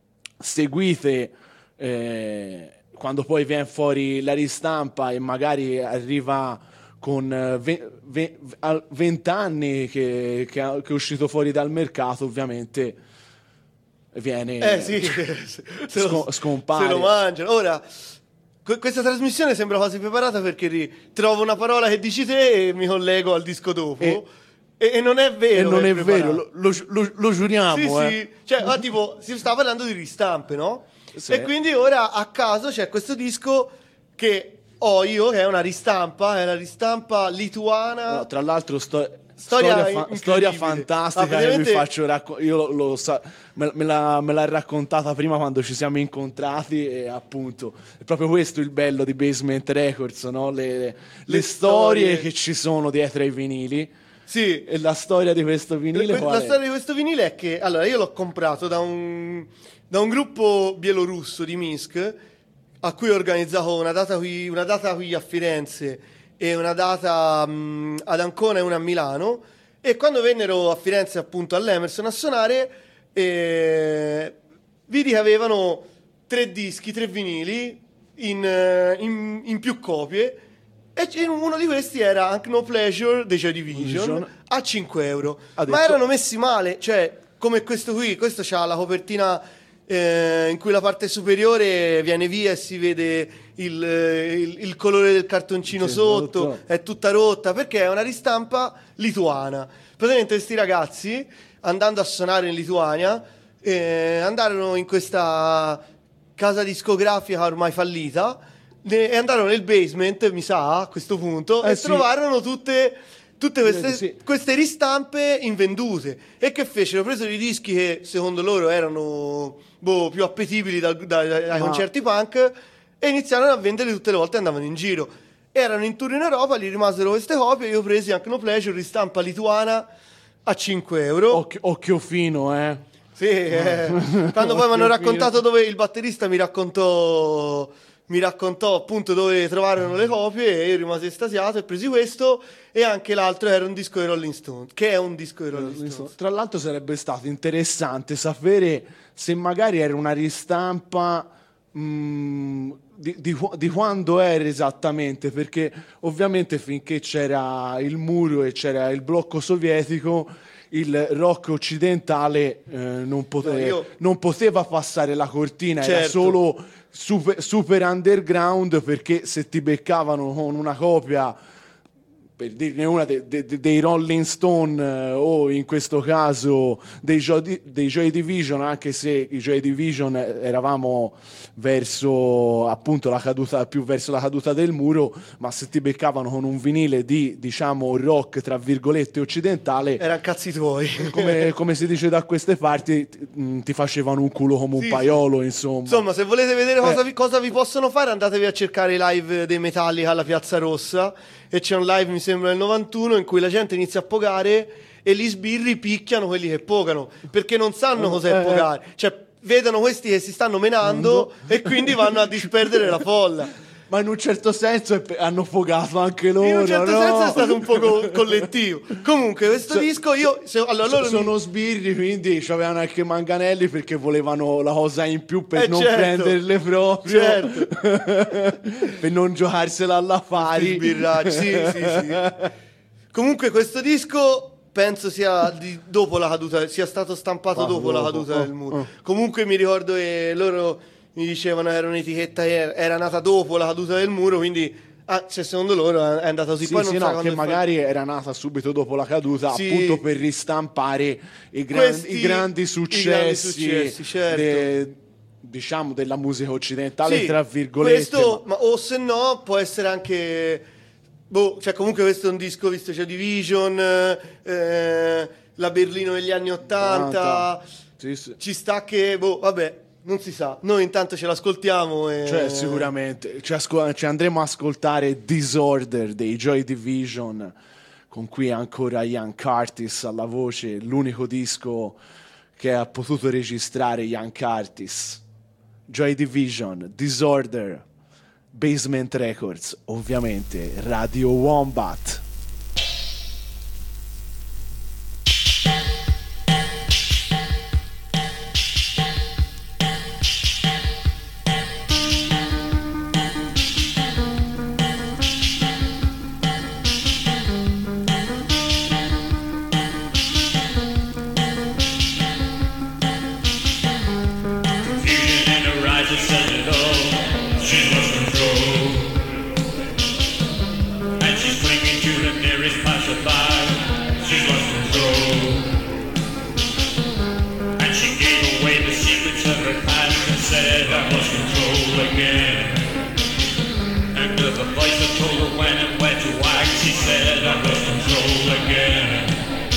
seguite, eh, quando poi viene fuori la ristampa e magari arriva con eh, ve- ve- al- vent'anni che, che, ha- che è uscito fuori dal mercato, ovviamente viene Eh sì, se Sco- lo, scompare. se lo mangiano. Ora, que- questa trasmissione sembra quasi preparata perché ri- trovo una parola che dici te e mi collego al disco dopo. E- E, e non è vero. e non che è preparato. vero, lo, lo, lo- lo giuriamo, Sì, eh. sì. Cioè, ma tipo, si sta parlando di ristampe, no? Sì. E quindi ora a caso c'è questo disco che ho io, che è una ristampa, è la ristampa lituana. No, tra l'altro sto- Storia storia, fa- incredibile. storia Ah, fantastica che vi praticamente- faccio racco- io lo, lo sa- me, me l'ha, me l'ha raccontata prima quando ci siamo incontrati e appunto è proprio questo il bello di Basement Records, no? le, le, Le storie storie. che ci sono dietro ai vinili Sì. e la storia di questo vinile Que- qual la è? storia di questo vinile è che allora io l'ho comprato da un, da un gruppo bielorusso di Minsk a cui ho organizzato una data qui, una data qui a Firenze e una data mh, ad Ancona e una a Milano, e quando vennero a Firenze appunto all'Emerson a suonare eh, vidi che avevano tre dischi, tre vinili in, eh, in- in più copie. E c- uno di questi era Anche No Pleasure dei Joy Division Division. a cinque euro. Ha Ma detto- erano messi male, cioè come questo qui. Questo c'ha la copertina eh, in cui la parte superiore viene via e si vede il, il- il colore del cartoncino Sì, sotto, sotto. è tutta rotta perché è una ristampa lituana. Praticamente questi ragazzi, andando a suonare in Lituania, eh, andarono in questa casa discografica ormai fallita ne- e andarono nel basement, mi sa, a questo punto, Eh e sì. trovarono tutte, tutte queste, Sì. queste ristampe invendute. E che fecero? Presero i dischi che secondo loro erano boh, più appetibili dal- dai, dai Ma- concerti punk e iniziarono a venderli tutte le volte che andavano in giro. Erano in tour in Europa, gli rimasero queste copie, io ho presi anche No Pleasure, ristampa lituana a cinque euro. Occhio, occhio fino, eh. Sì, eh. Quando poi mi hanno raccontato dove il batterista mi raccontò, mi raccontò appunto dove trovarono le copie e io rimasi estasiato e presi questo, e anche l'altro era un disco di Rolling Stone, che è un disco di Rolling Stone. Tra l'altro sarebbe stato interessante sapere se magari era una ristampa mh, di, di qu- di quando era esattamente, perché ovviamente finché c'era il muro e c'era il blocco sovietico, il rock occidentale eh, non, pote- No, io- non poteva passare la cortina, era Certo. solo super, super underground, perché se ti beccavano con una copia per dirne una, de, de, de, dei Rolling Stone eh, o in questo caso dei, Joy, dei Joy Division, anche se i Joy Division eravamo verso appunto la caduta, più verso la caduta del muro, ma se ti beccavano con un vinile di, diciamo, rock tra virgolette occidentale, erano cazzi tuoi. come, come si dice da queste parti, ti, ti facevano un culo come un Sì, paiolo, insomma. Insomma, se volete vedere cosa, Eh. vi, cosa vi possono fare, andatevi a cercare i live dei Metallica alla Piazza Rossa, e c'è un live, mi sembra, nel novantuno, in cui la gente inizia a pogare e gli sbirri picchiano quelli che pogano, perché non sanno cos'è Eh. pogare. Cioè, vedono questi che si stanno menando e quindi vanno a disperdere la folla. Ma in un certo senso è pe- hanno fogato anche loro. In un certo no? senso è stato un po' co- collettivo. Comunque, questo So- disco io... Se, allora, loro mi- sono sbirri, quindi avevano anche manganelli perché volevano la cosa in più per Eh, non certo. prenderle proprio, Certo. per non giocarsela all'affari. Sbirracci, sì, sì, sì. Comunque questo disco penso sia di, dopo la caduta, sia stato stampato Ah, dopo la dopo. caduta Oh, del muro. oh. Comunque mi ricordo che loro mi dicevano era un'etichetta che era nata dopo la caduta del muro, quindi ah, cioè, secondo loro è andata così. Sì, Poi sì, non no, so che quando è magari era nata subito dopo la caduta, Sì. appunto per ristampare i, gran- Questi- i grandi i successi, grandi successi, certo. de- diciamo della musica occidentale, Sì, tra virgolette. questo, ma- ma, o se no può essere anche boh, cioè comunque questo è un disco, visto c'è Division, eh, la Berlino degli anni ottanta, Sì, sì. ci sta che boh, vabbè, non si sa. Noi intanto ce l'ascoltiamo e... Cioè, sicuramente ci, ascol- ci andremo a ascoltare Disorder dei Joy Division, con cui ancora Ian Curtis alla voce, l'unico disco che ha potuto registrare Ian Curtis. Joy Division, Disorder, Basement Records, ovviamente Radio Wombat. Confusion in her eyes had said it all. She lost control, and she's clinging to the nearest passerby. She's lost control, and she gave away the secrets of her past and said, "I lost control again." And with a voice that told her when and where to act, she said, "I lost control again."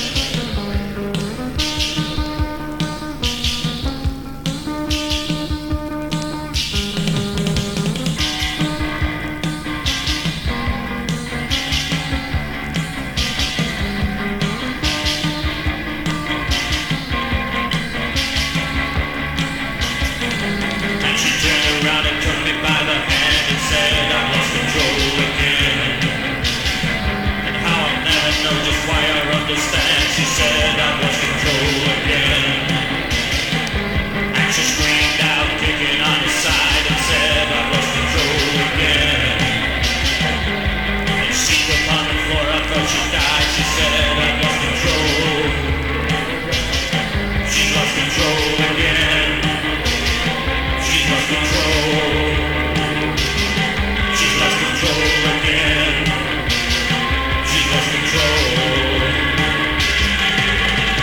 And she turned around and took me by the hand and said, "I lost control again." And how I'll never know just why I understand. She said, "I lost control again." And she screamed out, kicking on the side, and said, "I lost control again." And she upon the floor, I thought she died. She said, "I lost control." She lost control again. She's lost control. She's lost control again. She's lost control.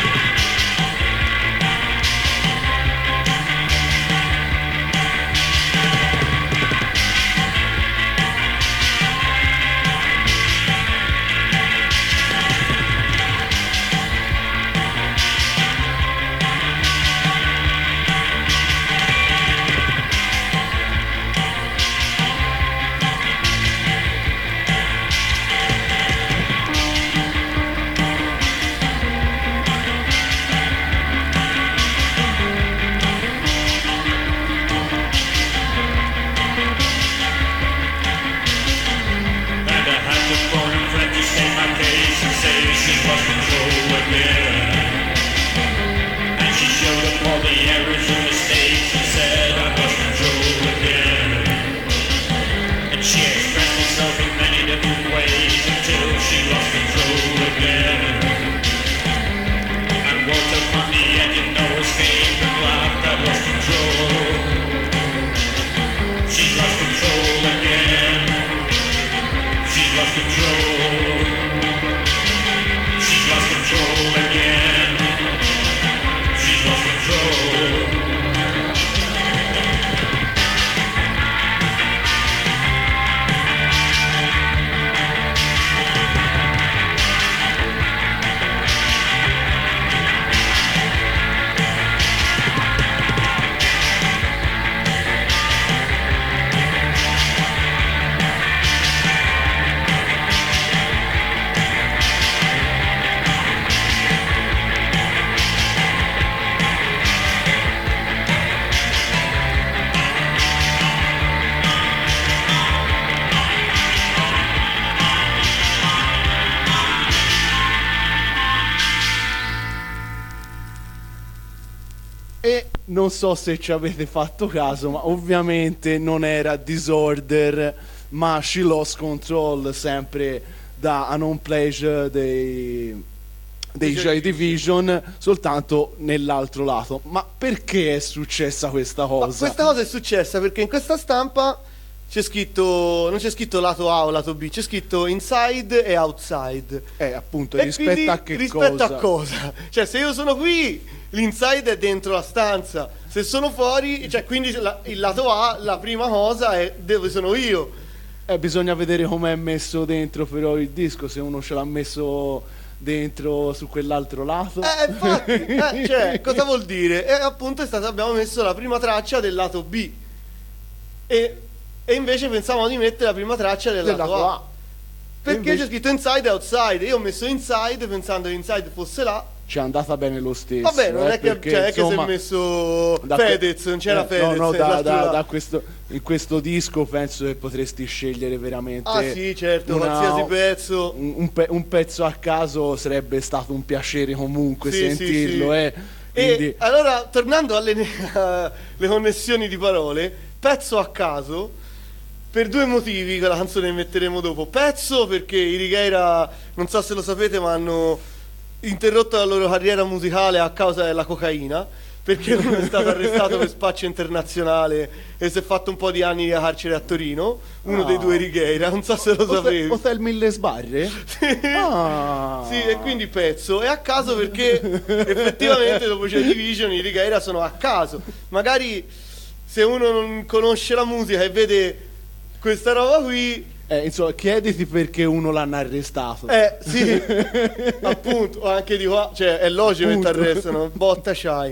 non so se ci avete fatto caso, ma ovviamente non era Disorder, ma She Lost Control, sempre da A Non Pleasure dei, dei Joy Division, soltanto nell'altro lato. Ma perché è successa questa Ma cosa? questa cosa è successa perché in questa stampa c'è scritto, non c'è scritto lato A o lato B, c'è scritto inside e outside. Eh, appunto, E rispetto quindi a che rispetto cosa? a cosa? Cioè, se io sono qui, l'inside è dentro la stanza. Se sono fuori, cioè, quindi la- il lato A, la prima cosa è dove sono io. Eh, bisogna vedere com'è messo dentro però il disco, se uno ce l'ha messo dentro su quell'altro lato. Eh, infatti, eh, cioè, cosa vuol dire? E appunto è stato, abbiamo messo la prima traccia del lato B. E, e invece pensavamo di mettere la prima traccia del Del lato, lato A. A. Perché invece- c'è scritto inside e outside. Io ho messo inside pensando che inside fosse là. Ci è andata bene lo stesso. Vabbè, non eh, è che, perché, cioè, è che si insomma, è messo da que- Fedez, non c'era eh, Fedez. No, no, da, l'altro da- là. da questo, in questo disco penso che potresti scegliere veramente. Ah sì, certo, una- qualsiasi pezzo. Un, un pe- un pezzo a caso sarebbe stato un piacere comunque Sì, sì, sentirlo, sì. eh. E Quindi, allora, tornando alle le connessioni di parole, pezzo a caso, per due motivi che la canzone metteremo dopo. Pezzo perché i Righeira, non so se lo sapete, ma hanno interrotto la loro carriera musicale a causa della cocaina, perché uno è stato arrestato per spaccio internazionale e si è fatto un po' di anni di carcere a Torino, uno Ah. dei due Righeira, non so se lo Hotel, sapevi. Hotel Mille Sbarre? Ah. Sì, e quindi pezzo. È a caso perché effettivamente dopo Joy Division i Righeira sono a caso. Magari se uno non conosce la musica e vede questa roba qui, Eh, insomma, chiediti perché uno l'hanno arrestato. eh sì, appunto, o anche di qua, cioè è logico che ti Appunto. arrestano, botta c'hai.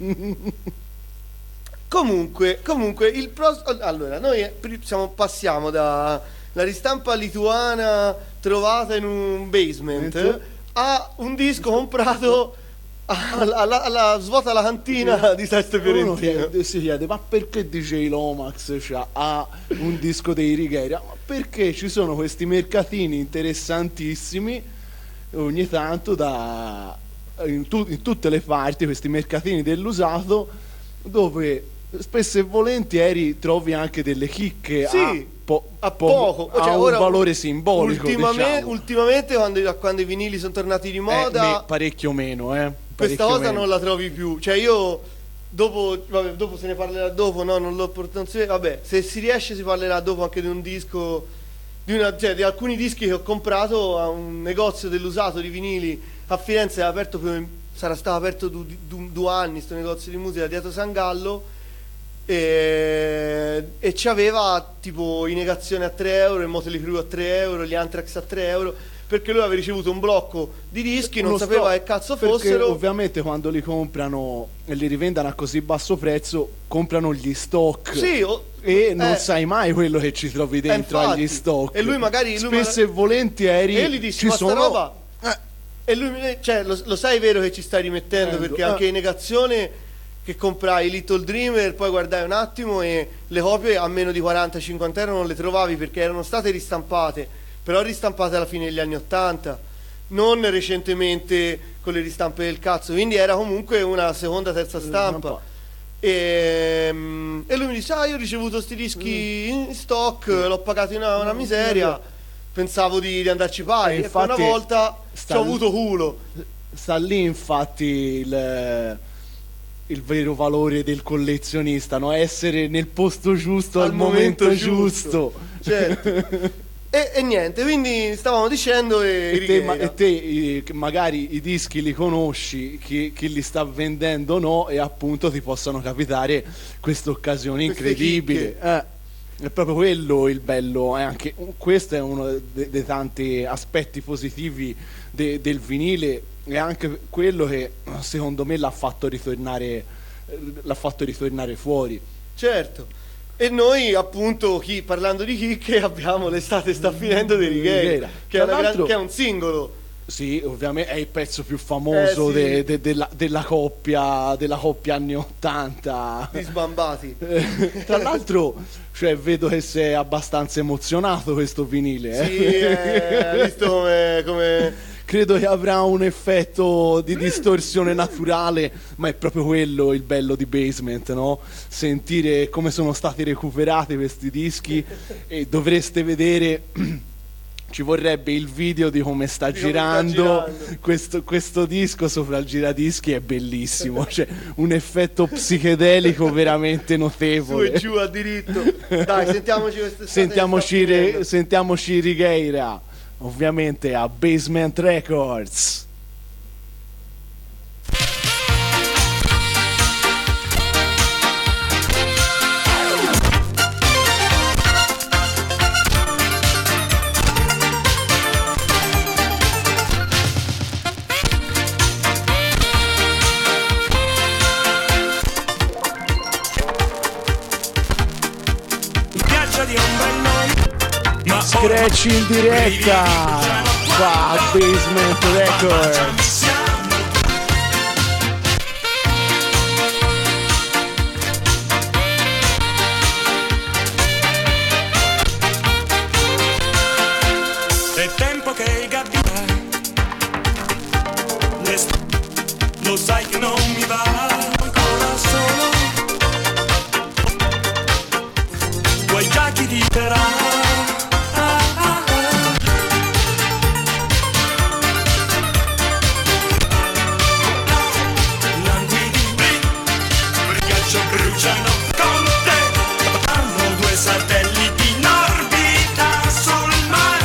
Comunque, comunque il pros- allora noi pri- siamo- passiamo da la ristampa lituana trovata in un basement a un disco comprato alla, alla, alla svuota alla cantina di Sesto Uno Fiorentino. chiede- si chiede, ma perché D J Lomax c'ha- ha un disco dei Righeira? Ma perché ci sono questi mercatini interessantissimi ogni tanto da, in, tu- in tutte le parti, questi mercatini dell'usato, dove spesso e volentieri trovi anche delle chicche Sì, a, po- a po- poco, a cioè, un ora, valore simbolico, ultimame- diciamo. ultimamente quando, quando i vinili sono tornati di Eh, moda, me- parecchio meno, eh. questa parecchio cosa meno. non la trovi più. Cioè io dopo, vabbè, dopo se ne parlerà dopo, no, non l'ho portato insieme. Vabbè, se si riesce si parlerà dopo anche di un disco, di, una, cioè, di alcuni dischi che ho comprato a un negozio dell'usato di vinili a Firenze, è aperto più, sarà stato aperto du- du- due anni sto negozio di musica dietro San Gallo, e, e ci aveva tipo i Negazione a tre euro, il Motley Crue a tre euro, gli Anthrax a tre euro, perché lui aveva ricevuto un blocco di dischi, non Uno sapeva stock, che cazzo perché fossero. ovviamente quando li comprano e li rivendono a così basso prezzo, comprano gli stock. Sì, o- E non eh, sai mai quello che ci trovi dentro infatti. agli stock. E lui magari- lui spesso magari- e volentieri E io gli dissi, ci ma sta sono roba... E lui mi cioè, lo, lo sai vero che ci stai rimettendo, Prendo, perché eh. anche in Negazione che comprai Little Dreamer, poi guardai un attimo e le copie a meno di quaranta cinquanta euro non le trovavi perché erano state ristampate, però ristampate alla fine degli anni ottanta, non recentemente con le ristampe del cazzo, quindi era comunque una seconda, terza stampa. E, mm, e lui mi dice, ah, io ho ricevuto sti dischi in stock, l'ho pagato una, una miseria, pensavo di, di andarci pari, E e poi una infatti volta sta ci ho lì- avuto culo. sta lì infatti il, il vero valore del collezionista, no? Essere nel posto giusto al, momento, giusto. Certo. e, e niente, quindi stavamo dicendo e, E te, ma- Righeira. e te, i- magari i dischi li conosci, chi, chi li sta vendendo no, e appunto ti possono capitare queste occasioni Queste incredibili. chicche. Eh, è proprio quello il bello, è anche, questo è uno de- dei tanti aspetti positivi de- del vinile, è anche quello che secondo me l'ha fatto ritornare, eh, l'ha fatto ritornare fuori. Certo. E noi appunto, chi, parlando di chicche, abbiamo L'estate sta finendo di Righeira, Righeira. che, è una Tra gran- l'altro- che è un singolo. Sì, ovviamente è il pezzo più famoso Eh, sì. de- de- della, della coppia della coppia anni ottanta. Di sbambati. Eh, Tra l'altro, cioè, vedo che sei abbastanza emozionato questo vinile. Eh? Sì, eh, hai visto come, come, Che credo che avrà un effetto di distorsione naturale, ma è proprio quello il bello di Basement, no? Sentire come sono stati recuperati questi dischi, e dovreste vedere, ci vorrebbe il video di come sta Di come sta girando, girando. Questo, questo disco sopra il giradischi, è bellissimo, c'è un effetto psichedelico veramente Su notevole. e giù a diritto. Dai, sentiamoci queste Sentiamoci, Re- sentiamoci Righeira, ovviamente a Basement Records. Piaggia di ombrelloni, ma Scratch in diretta qua a Basement Records. È tempo che i gabbiani L'est- lo sai che non mi va ancora solo. Vuoi già chi dirà? Ah, ah, ah. Languidi, ghiaccio bruciano con te. Hanno due satelliti in orbita sul mare.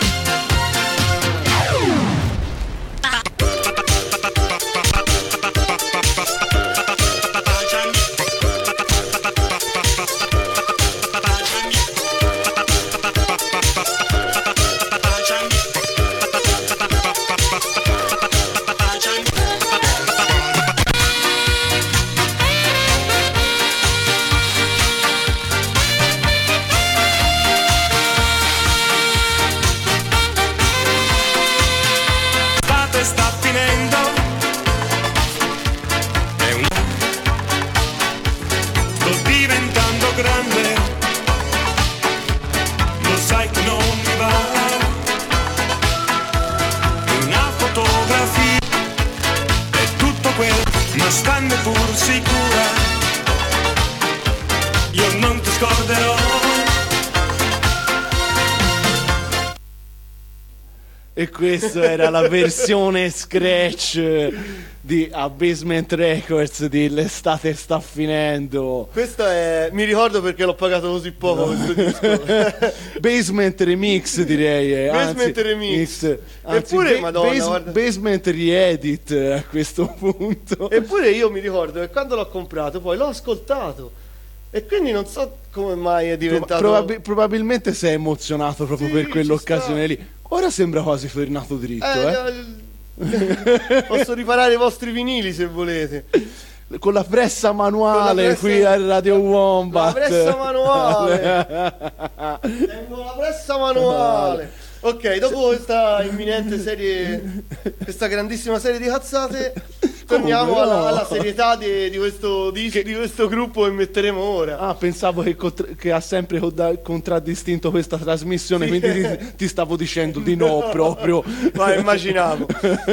L'estate sta finendo. È un... Sto diventando grande. Lo sai che non mi va. Una fotografia è tutto quello, ma stando pur sicura. Io non ti scorderò. E questa era la versione scratch di a Basement Records di L'estate sta finendo. Questo è... mi ricordo perché l'ho pagato così poco questo disco. Basement Remix, direi. eh, Basement anzi, Remix. anzi, Eppure, ba- Madonna, Bas- guarda. Basement Re-edit a questo punto. Eppure io mi ricordo che quando l'ho comprato poi l'ho ascoltato. E quindi non so come mai è diventato... Probabi- probabilmente sei emozionato proprio Sì, per ci quell'occasione sta. lì. Ora sembra quasi tornato dritto, Eh, eh. eh, posso riparare i vostri vinili se volete. Con la pressa manuale Con la pressa- qui a Radio Wombat. La pressa manuale. Tengo la pressa manuale. Ok, dopo questa imminente serie, questa grandissima serie di cazzate, torniamo Come no? alla, alla serietà di, di, questo, dis- Che- di questo gruppo che metteremo ora. Ah, pensavo che, contra- che ha sempre conda- contraddistinto questa trasmissione, Sì. quindi ti, ti stavo dicendo di no, proprio. Ma immaginavo.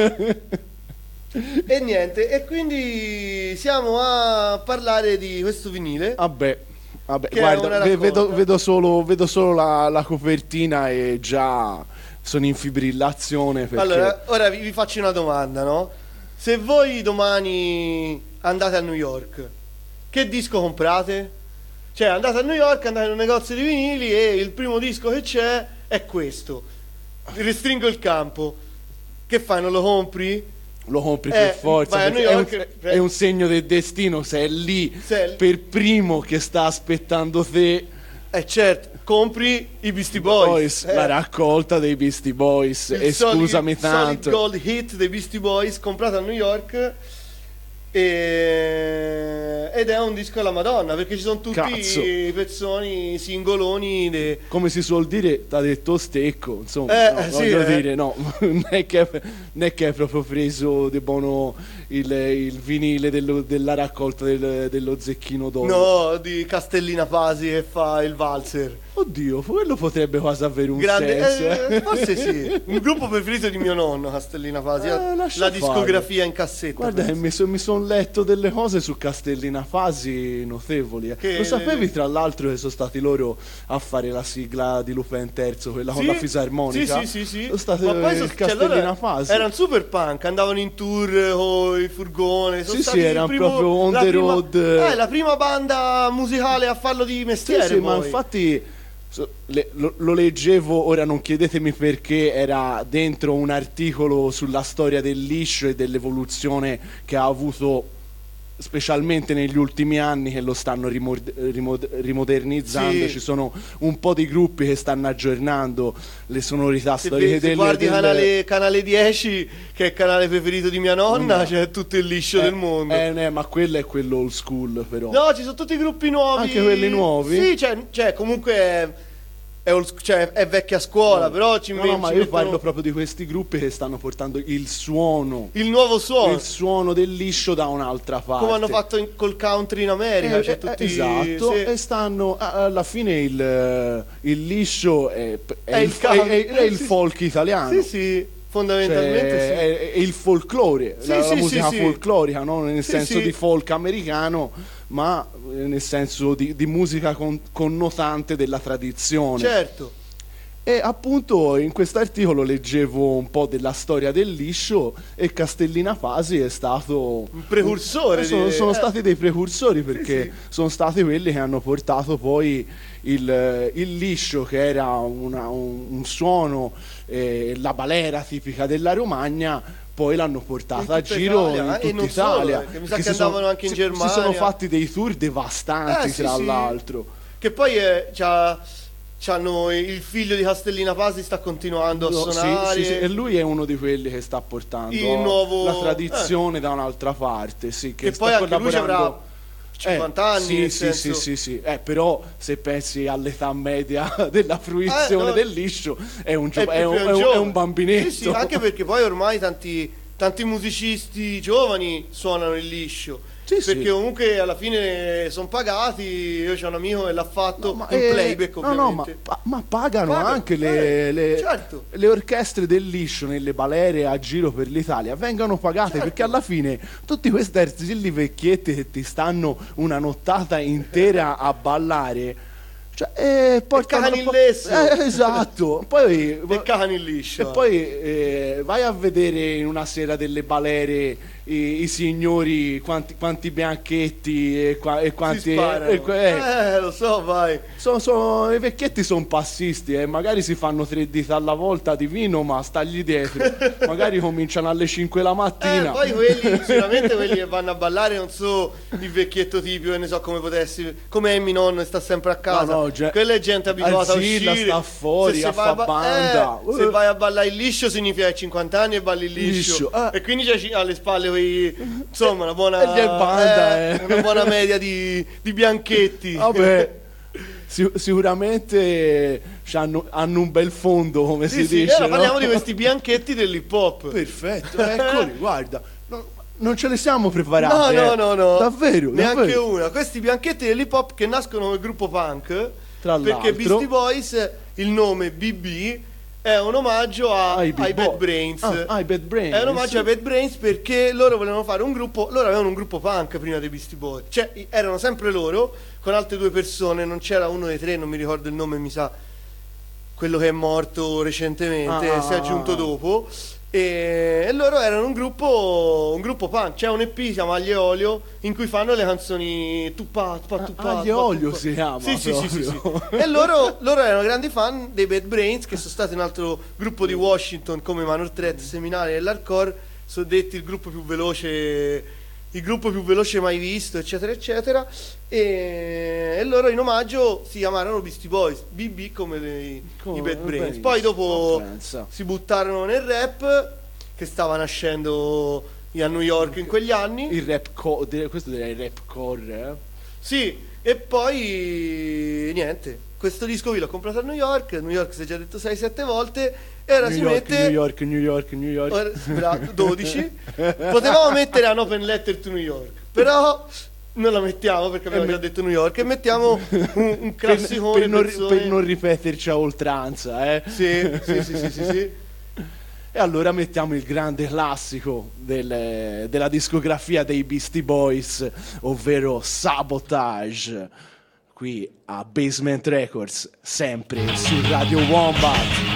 E niente, e quindi siamo a parlare di questo vinile. Vabbè, vabbè, Che è guarda, una ve- raccolta. vedo, vedo solo, vedo solo la, la copertina e già sono in fibrillazione perché... Allora, ora vi, vi faccio una domanda, no? Se voi domani andate a New York, che disco comprate? Cioè, andate a New York, andate in un negozio di vinili e il primo disco che c'è è questo. Restringo il campo. Che fai, non lo compri? Lo compri Eh, per forza, vai a perché New è, un, York- è un segno del destino, sei lì Sei- per primo che sta aspettando te. Eh certo, compri i Beastie Boys. Boys, Eh, la raccolta dei Beastie Boys, il e solid- scusami tanto. Solid Gold Hit dei Beastie Boys, comprato a New York. E... ed è un disco alla Madonna, perché ci sono tutti Cazzo. i pezzoni singoloni de... Come si suol dire, t'ha detto stecco, insomma, Eh, no, sì, voglio eh. dire, no, non è che, non è che hai proprio preso de buono il, il vinile dello- della raccolta del- dello Zecchino d'oro. No, di Castellina Pasi che fa il valzer. Oddio, quello potrebbe quasi avere un Grande, senso. eh, forse sì. Un gruppo preferito di mio nonno, Castellina Fasi. Eh, lascia la fare. discografia in cassetta. Guarda che penso. mi, so- mi sono letto delle cose su Castellina Fasi notevoli. eh. Che- Lo sapevi tra l'altro che sono stati loro a fare la sigla di Lupin terzo, quella con Sì, la fisarmonica? Sì, sì, sì, sì. Sono stati Ma poi il so- cioè, Castellina loro Fasi. erano super punk, andavano in tour con il furgone. Sono Sì, stati sì, il erano primo- proprio on la the prima- road. Eh, la prima banda musicale a farlo di Sì, mestiere. sì, ma poi. infatti so- le- lo, lo leggevo, ora non chiedetemi perché, era dentro un articolo sulla storia del liscio e dell'evoluzione che ha avuto specialmente negli ultimi anni, che lo stanno rimod- rimod- rimodernizzando. Sì. Ci sono un po' di gruppi che stanno aggiornando le sonorità Se, storiche ve- se delle, guardi delle- canale, canale dieci, che è il canale preferito di mia nonna, No. c'è tutto il liscio eh, del mondo. eh, eh, ma quello è quello old school, però. No, ci sono tutti i gruppi nuovi. Anche quelli nuovi? Sì, cioè, cioè, comunque è, è, old- cioè, è vecchia scuola, però ci, No, met- no, ma ci io mettono parlo proprio di questi gruppi che stanno portando il suono, il nuovo suono. il suono del liscio da un'altra parte. Come hanno fatto in- col country in America. Eh, cioè eh, tutti, esatto, sì. e stanno a- alla fine il, eh, il liscio è, è È il, il country, è- è il sì. folk italiano. Sì, sì, fondamentalmente Cioè, sì. è, è il folklore, Sì, la, la sì, musica sì, sì. folclorica, non nel Sì, senso sì. di folk americano, ma eh, nel senso di, di musica con- connotante della tradizione. Certo. E appunto in quest'articolo leggevo un po' della storia del liscio e Castellina Fasi è stato Un precursore un- sono, di- sono eh. stati dei precursori, perché sì. sono stati quelli che hanno portato poi il, il liscio, che era una- un, un suono, eh, la balera tipica della Romagna, poi l'hanno portata In a tutta giro Italia, in eh, e tutta non solo, Italia. perché mi sa Perché che si sono- andavano anche in si- Si sono Germania. fatti dei tour devastanti, Eh, sì, tra sì. l'altro. Che poi eh, c'ha, c'hanno il figlio di Castellina Fasi sta continuando No, a sì, suonare. sì, sì, e lui è uno di quelli che sta portando Il nuovo- la tradizione da un'altra parte, sì, che Che sta poi anche lui ci collaborando- avrà cinquanta anni, Sì, nel sì, senso- sì, sì, sì. Eh, però se pensi all'età media della fruizione Eh, no. del liscio, è un, gio- È è un, proprio è un- giovane. è un bambinetto. Sì, sì, anche perché poi ormai tanti, tanti musicisti giovani suonano il liscio. Sì, sì. perché comunque alla fine sono pagati. Io c'ho un amico che l'ha fatto No, ma, in eh, playback, no, ovviamente. no, ma, pa- ma pagano Pagano, anche le, eh, le- certo. le orchestre del liscio nelle balere a giro per l'Italia vengono pagate, Certo. perché alla fine tutti questi artigli vecchietti che ti stanno una nottata intera a ballare, cioè, eh, portano cagano il po- lesso. eh, esatto. Poi E cagano il liscio. e poi eh, vai a vedere in una sera delle balere i, i signori quanti, quanti bianchetti e, qua- e Si quanti sparano. e que- eh, eh, lo so, vai. so- so- i vecchietti sono passisti e magari si fanno tre dita alla volta di vino, ma stagli dietro. Magari cominciano alle cinque la Eh, mattina. poi quelli, sicuramente quelli che vanno a ballare non so il vecchietto tipico, che ne so come potessi, come è mio nonno e sta sempre a casa. No, no, ge- Quella è gente abituata a Arzilla uscire. sta fuori, Se a si vai fa ba- banda. eh, se vai a ballare il liscio significa che hai cinquanta anni e balli il liscio. Liscio, eh. E quindi c'hai alle spalle quei, insomma, una buona, E gli è banda, eh. una buona media di, di bianchetti. Vabbè, si- sicuramente c'hanno- hanno un bel fondo, come Sì, si sì, dice. allora no? parliamo di questi bianchetti dell'hip hop. Perfetto, eccoli, guarda. No, non ce le siamo preparate. No, eh. no, no, no. Davvero, Neanche davvero. una. Questi bianchetti dell'hip hop che nascono come gruppo punk. Tra perché l'altro. Beastie Boys, il nome B B, è un omaggio a- Ai ai, Big Bad Boy. Brains. Ah, ai Bad Brains. È un omaggio ai Bad Brains perché loro volevano fare un gruppo. Loro avevano un gruppo punk prima dei Beastie Boys. Cioè, i- erano sempre loro con altre due persone. Non c'era uno dei tre, non mi ricordo il nome, mi sa. Quello che è morto recentemente, Ah, si è aggiunto dopo. E, e loro erano un gruppo un gruppo punk. C'è un E P, si chiama Aglio e Olio, in cui fanno le canzoni Tupà, Tupà, Ah, Tupà. Aglio e Tupà, Olio Tupà. si chiama Sì, sì, sì, sì, sì. proprio. E loro, loro erano grandi fan dei Bad Brains, che sono stati un altro gruppo di Washington come Manor Threat, Seminale e l'Hardcore. Sono detti il gruppo più veloce il gruppo più veloce mai visto, eccetera eccetera. E, e loro in omaggio si chiamarono Beastie Boys, B B come le- Come i Bad Bad Brains. Brains, Poi dopo non pensa. si buttarono nel rap, che stava nascendo a New York in quegli anni. Il rap co- de- questo direi il rap core, eh? Sì, e poi niente, questo disco qui l'ho comprato a New York. New York si è già detto sei sette volte. E ora New si York, mette New York, New York, New York. ora- bravo, dodici. Potevamo mettere an open letter to New York, però non la mettiamo perché abbiamo E già me- detto New York, e mettiamo un, un per, classicone per non, pezzone. per non ripeterci a oltranza, eh. Sì, sì, sì, sì, sì, sì. E allora mettiamo il grande classico del- della discografia dei Beastie Boys, ovvero Sabotage, qui a Basement Records, sempre su Radio Wombat.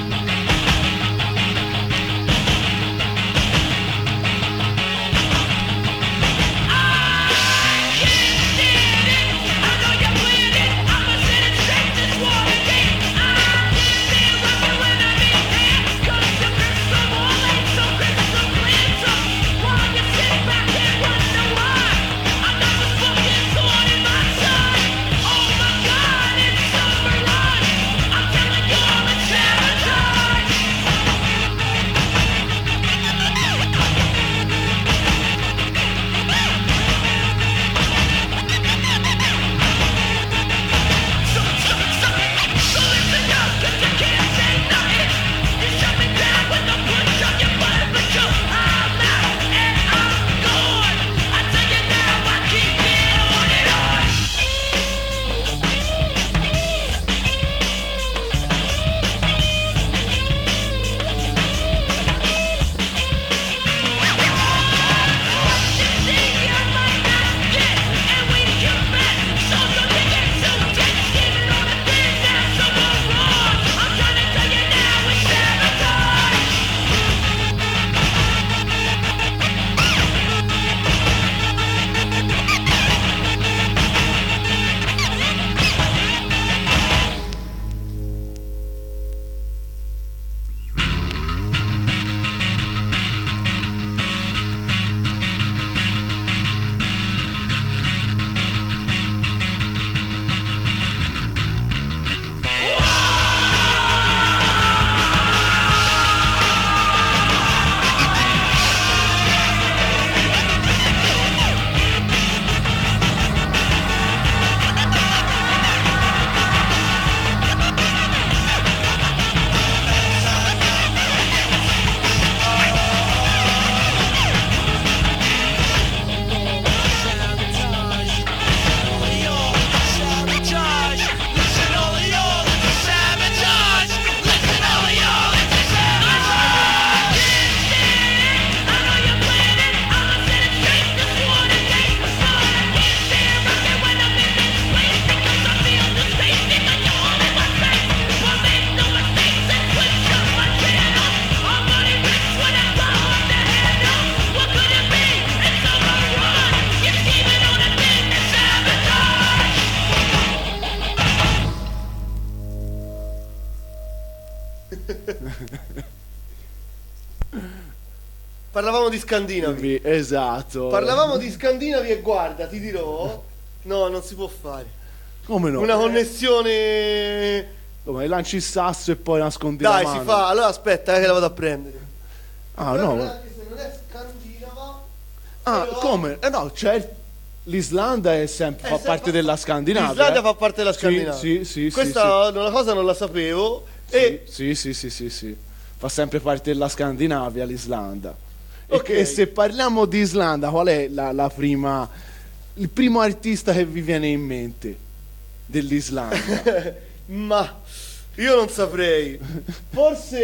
Parlavamo di Scandinavi. Esatto. Parlavamo di Scandinavi e guarda, ti dirò, no, non si può fare. Come no? Una connessione. Come lanci il sasso e poi nascondi Dai, la mano. si fa. Allora aspetta, eh, che la vado a prendere. Ah, Però no. anche se non è scandinava. Ah, però- come? Eh no, c'è l'Islanda è sempre, Eh, fa se- parte fa- della Scandinavia. L'Islanda eh. fa parte della Sì, Scandinavia. Sì, sì, sì. Questa una cosa non la sapevo. sì, E sì, sì, sì, sì, sì. Fa sempre parte della Scandinavia l'Islanda. E- Ok. E, se parliamo di Islanda, qual è la, la prima, il primo artista che vi viene in mente dell'Islanda? ma io non saprei. Forse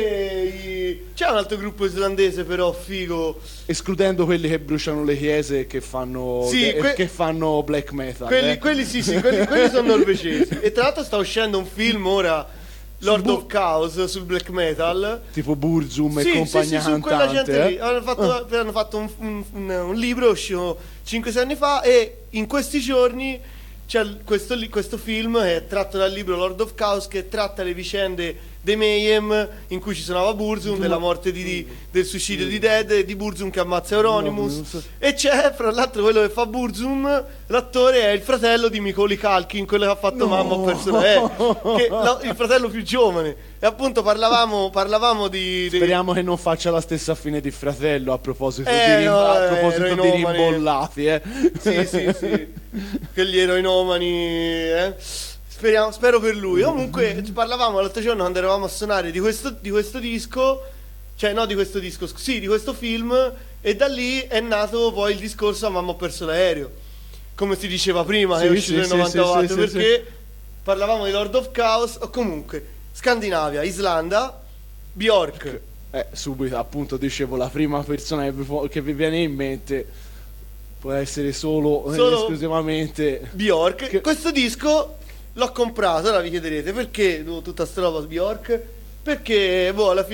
i- c'è un altro gruppo islandese però figo. Escludendo quelli che bruciano le chiese e che fanno, Sì, e que- che fanno black metal. Quelli, eh. quelli sì, sì, quelli, quelli sono norvegesi. E tra l'altro sta uscendo un film ora, Lord of Chaos, sul black metal. Tipo Burzum e Sì, sì, compagnia sì, su quella cantante. gente lì. eh. Hanno fatto, hanno fatto un, un- un- un libro uscito cinque sei anni fa e in questi giorni c'è l- questo, li- questo film che è tratto dal libro Lord of Chaos, che tratta le vicende dei Mayhem, in cui ci suonava Burzum, della morte di, di- del suicidio di Dead e di Burzum che ammazza Euronymous. Euronymous. E c'è fra l'altro quello che fa Burzum, l'attore è il fratello di Macaulay Culkin, quello che ha fatto No. Mamma ho perso la eh, che la- il fratello più giovane. E appunto parlavamo, parlavamo di, di- Speriamo che non faccia la stessa fine di fratello a proposito Eh, di, rim- no, a eh, proposito di eroinomani. rimbollati. Eh. Sì, sì, sì. Che gli eroinomani, eh. Speriamo, spero per lui. Comunque, parlavamo l'altro giorno quando eravamo a suonare di questo, di questo disco, cioè no di questo disco, sc- sì, di questo film, e da lì è nato poi il discorso a Mamma ho perso l'aereo. come si diceva prima, Sì, è uscito sì, nel sì, novantaquattro, sì, sì, perché parlavamo di Lord of Chaos, o comunque Scandinavia, Islanda, Bjork. Eh, subito, appunto, dicevo, la prima persona che vi, fu- che vi viene in mente può essere solo, eh, Solo- esclusivamente Bjork. Che- Questo disco l'ho comprato, ora vi chiederete perché oh, tutta sta roba su Bjork? Perché boh, alla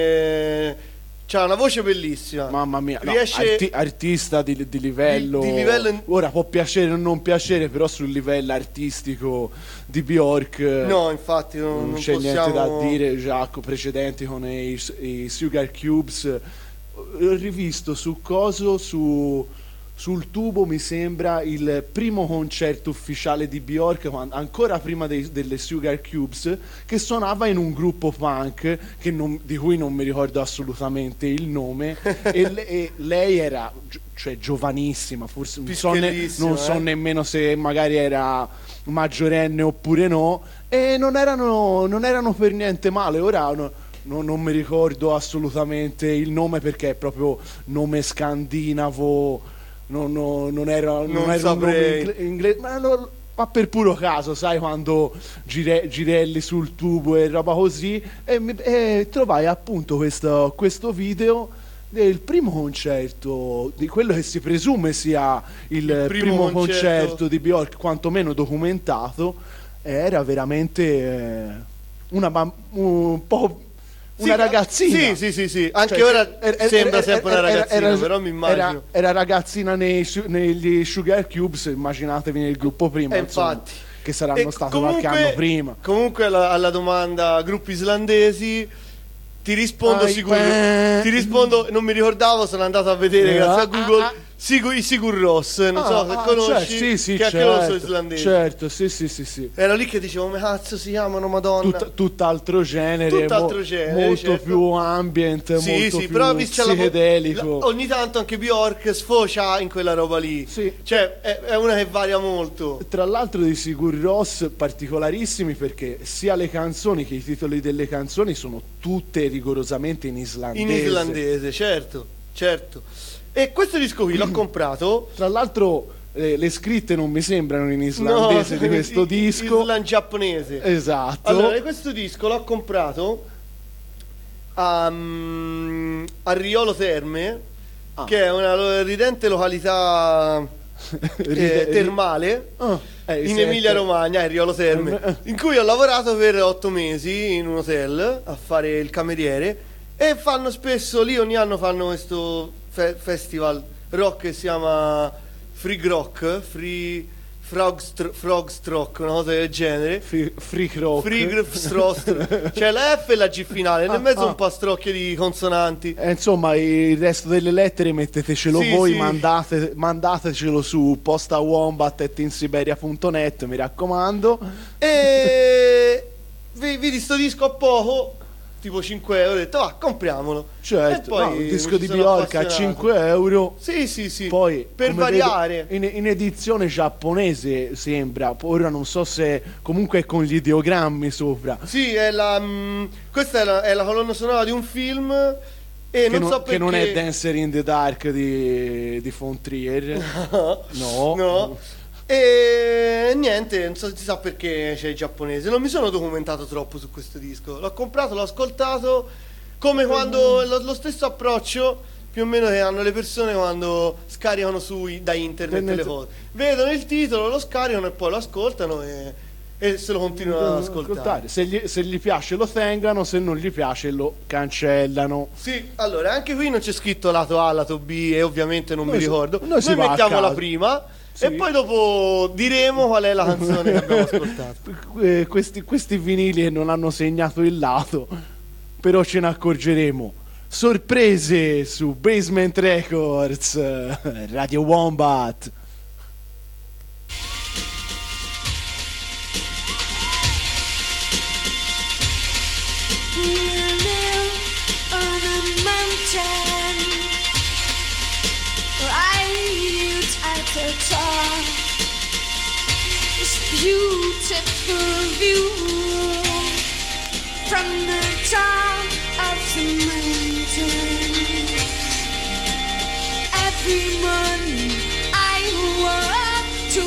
fine c'ha una voce bellissima. Mamma mia, no, riesce arti- artista di, di livello, Di- di livello in- ora può piacere o non piacere, però sul livello artistico di Bjork No, infatti non, non, non c'è possiamo niente da dire. Già co- precedenti con i, i Sugar Cubes, ho rivisto su coso su sul tubo, mi sembra il primo concerto ufficiale di Bjork, quan- ancora prima dei- delle Sugar Cubes, che suonava in un gruppo punk che non- di cui non mi ricordo assolutamente il nome e, le- e lei era gio- cioè giovanissima, forse non so, ne- Pischellissima, non so eh. nemmeno se magari era maggiorenne oppure no, e non erano, non erano per niente male. Ora no- no- non mi ricordo assolutamente il nome perché è proprio nome scandinavo. Non, no- non era, non Non era un nome saprei. ingle- inglese, ma, no- ma per puro caso, sai, quando gire- girelli sul tubo e roba così, e, mi- e trovai appunto questo, questo video del primo concerto, di quello che si presume sia il, Il primo, primo concerto. concerto di Bjork, quantomeno documentato. Era veramente eh, una bam- un po' una Sì, ragazzina. Sì, sì, sì, sì. Anche Cioè, ora era- era- sembra era- sempre una era- ragazzina, era- però mi immagino. Era, era ragazzina nei su- negli Sugar Cubes, immaginatevi nel gruppo prima, Eh, insomma, infatti. che saranno E stati comunque- qualche anno prima. Comunque alla, alla domanda gruppi islandesi ti rispondo Ai, sicuro. beh. Ti rispondo, non mi ricordavo, sono andato a vedere Eh, grazie a ah, Google. ah, Sigur, I Sigur Rós, non so se Ah, ah, conosci, certo, sì, sì, che anche certo, loro sono islandesi. certo, sì, sì, sì, sì. Ero lì che dicevo, come cazzo si chiamano, madonna? Tut- tutt'altro genere, Tutt'altro mo- genere, molto certo. più ambient, Sì, molto sì, più però vista la- psichedelico. la- ogni tanto anche Bjork sfocia in quella roba lì. Sì. Cioè, è, è una che varia molto. Tra l'altro di Sigur Rós particolarissimi perché sia le canzoni che i titoli delle canzoni sono tutte rigorosamente in islandese. In islandese, certo, certo. E questo disco qui l'ho comprato. Tra l'altro eh, le scritte non mi sembrano in islandese No, di questo in- disco. Island giapponese. Esatto. Allora, questo disco l'ho comprato a, mm, a Riolo Terme, Ah. che è una lo- ridente località eh, Ride- termale Ah, eh, in sette. Emilia Romagna, a Riolo Terme, Eh. in cui ho lavorato per otto mesi in un hotel a fare il cameriere, e fanno spesso lì, ogni anno fanno questo fe- festival rock che si chiama Free Rock, Free Frogstr- Frogstroke, una cosa del genere. Free, freak rock. Free C'è la F e la G finale, nel Ah, mezzo ah. un pastrocchio di consonanti. Eh, insomma, il resto delle lettere mettetecelo Sì, voi, sì. mandate- mandatecelo su postawombat at insiberia punto net, mi raccomando. E vi, vidi sto disco a poco, tipo cinque euro, ho detto va, compriamolo. Certo, E poi no, il mi disco ci di sono Bjork a appassionato. cinque euro. Sì, sì, sì. Poi, per come variare. vedo, in, in edizione giapponese sembra, ora non so se comunque è con gli ideogrammi sopra. Sì, è la, mm, questa è la, è la colonna sonora di un film e Che non, non, so perché. che non è Dancer in the Dark di, di Von Trier. No. No. E niente, non so, si sa perché c'è il giapponese. Non mi sono documentato troppo su questo disco. L'ho comprato, l'ho ascoltato, come quando lo, lo stesso approccio più o meno che hanno le persone quando scaricano su da internet Internet. le cose. Vedono il titolo, lo scaricano e poi lo ascoltano e, e se lo continuano ad ascoltare. Se gli, se gli piace lo tengano, se non gli piace lo cancellano. Sì, allora anche qui non c'è scritto lato A, lato B e ovviamente non Noi mi si- ricordo. noi Noi, si va a mettiamo la caso. prima Sì. e poi dopo diremo qual è la canzone che abbiamo ascoltato. Eh, questi, questi vinili che non hanno segnato il lato, però ce ne accorgeremo. Sorprese su Basement Records, eh, Radio Wombat. We live on a mountain, right at the top. This beautiful view from the top of the mountain. Every morning I walk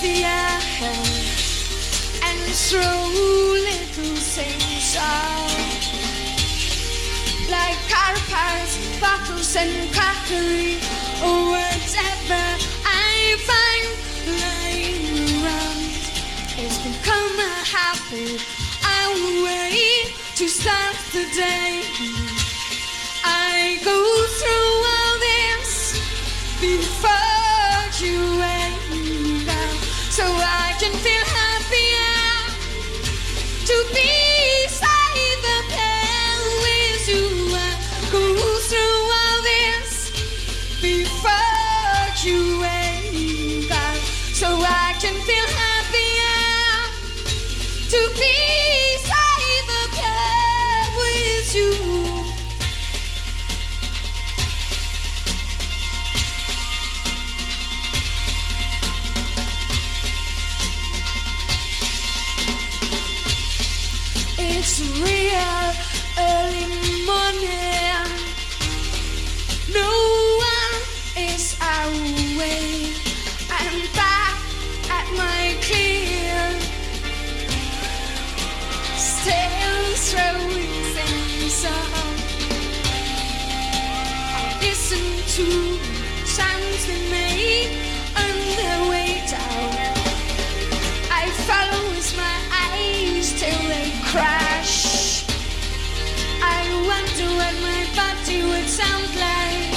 the air and throw little things out like carpets, bottles and crockery or whatever I find lying around. It's become a habit, a way to start the day. I go through all this before you wake up, so I can feel happier to be beside the pain with you. I go through all this before you wake up, so I can feel happier to be beside the pain with you. It's real early morning. No one is awake. I'm back at my clear. Still throwing things up. I listen to sounds we made on the way down. I follow with my eyes till they crash. I wonder what my body would sound like,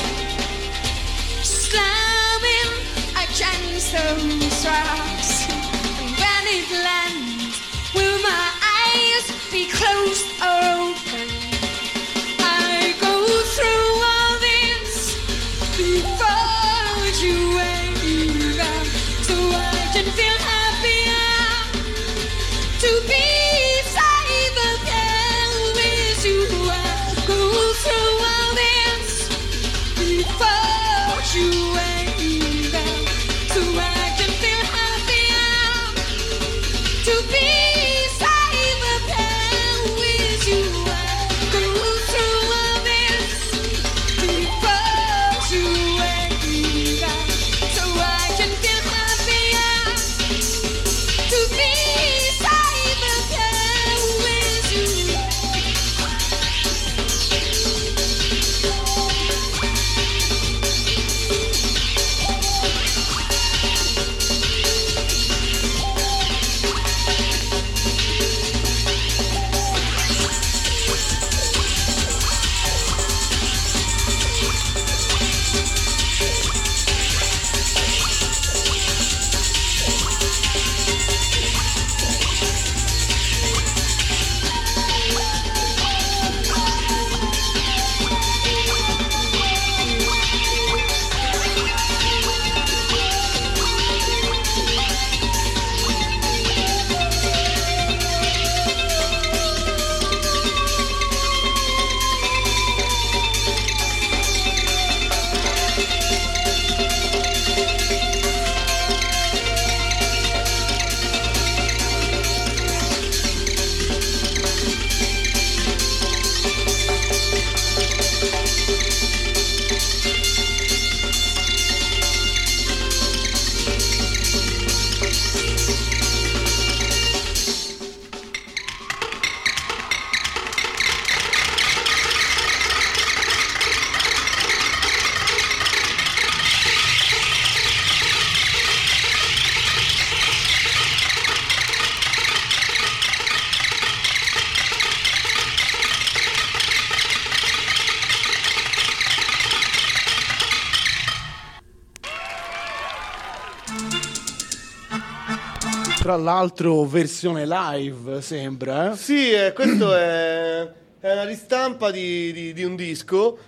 slamming against those rocks. And when it lands, will my eyes be closed or open? I go through all this before you wake up, so I can feel happier to be beside the pain with you. I go through all this before you wake up, so I can feel happier to be beside the pain with you. I go through all this before you wake up, so I can feel happier to be beside the pain with you. Tra l'altro versione live sembra, eh? Sì, eh, questo è, è una ristampa di, di- di un disco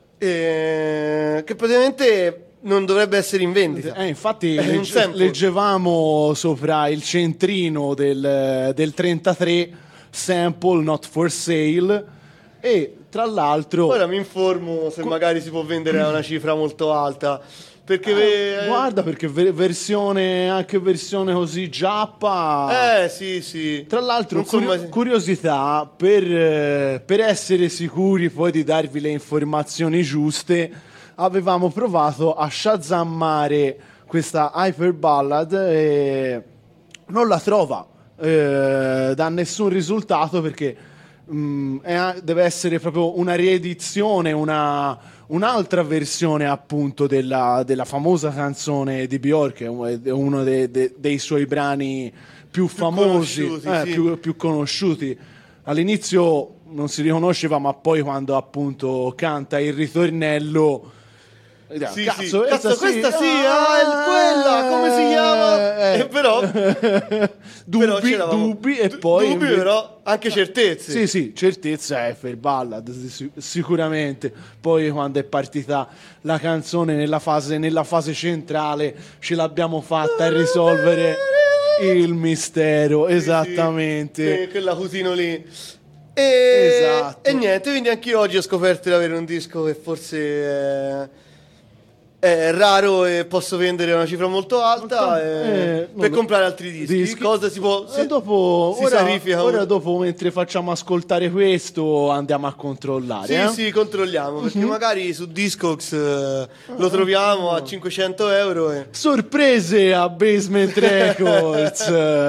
eh, che praticamente non dovrebbe essere in vendita. Eh, infatti È un legge- sample. leggevamo sopra il centrino del, del trentatré sample not for sale, e tra l'altro Ora mi informo se magari si può vendere a una cifra molto alta. Perché eh, ve- guarda, perché ve- versione anche versione così giappa. Eh sì sì. Tra l'altro, Non so curio- mai- curiosità, per, eh, per essere sicuri poi di darvi le informazioni giuste, avevamo provato a shazammare questa Hyper Ballad e non la trova eh, da nessun risultato perché mh, è- deve essere proprio una riedizione, una, un'altra versione appunto della, della famosa canzone di Björk, che è un- è uno de- de- dei suoi brani più famosi, conosciuti, eh, sì. più, più conosciuti. All'inizio non si riconosceva, ma poi quando appunto canta il ritornello, vediamo, Sì, cazzo, sì. Cazzo, questa sì, ah, è quella, come si chiama? Eh, E però, dubbi, però c'eravamo- dubbi e du- poi dubbi, invece- però anche certezze. Sì, sì, certezza è Fair Ballad, sic- sicuramente. Poi quando è partita la canzone nella fase, nella fase centrale ce l'abbiamo fatta a risolvere il mistero, Sì, esattamente. sì, quella cusino lì. E, Esatto. e niente, quindi anche oggi ho scoperto di avere un disco che forse è, è raro e posso vendere a una cifra molto alta e- Eh, per no, comprare altri dischi. dischi. Cosa si può... E dopo, si ora, sanifica ora un- dopo, mentre facciamo ascoltare questo, andiamo a controllare. Sì, eh? sì, controlliamo, perché Mhm. magari su Discogs eh, Ah, lo troviamo a cinquecento euro e... Sorprese a Basement Records.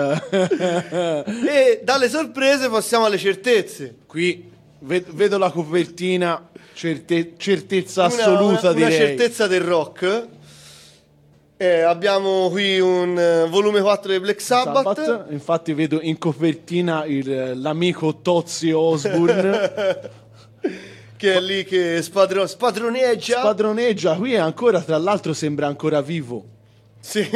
e dalle sorprese passiamo alle certezze. Qui ved- vedo la copertina, certe- certezza Una- assoluta una, una direi. certezza del rock. Eh, abbiamo qui un eh, volume quattro di Black Sabbath. Sabbath. Infatti vedo in copertina il- l'amico Tozzy Osbourne. Che è lì che spadro- spadroneggia. Padroneggia, qui è ancora, tra l'altro sembra ancora vivo. Sì.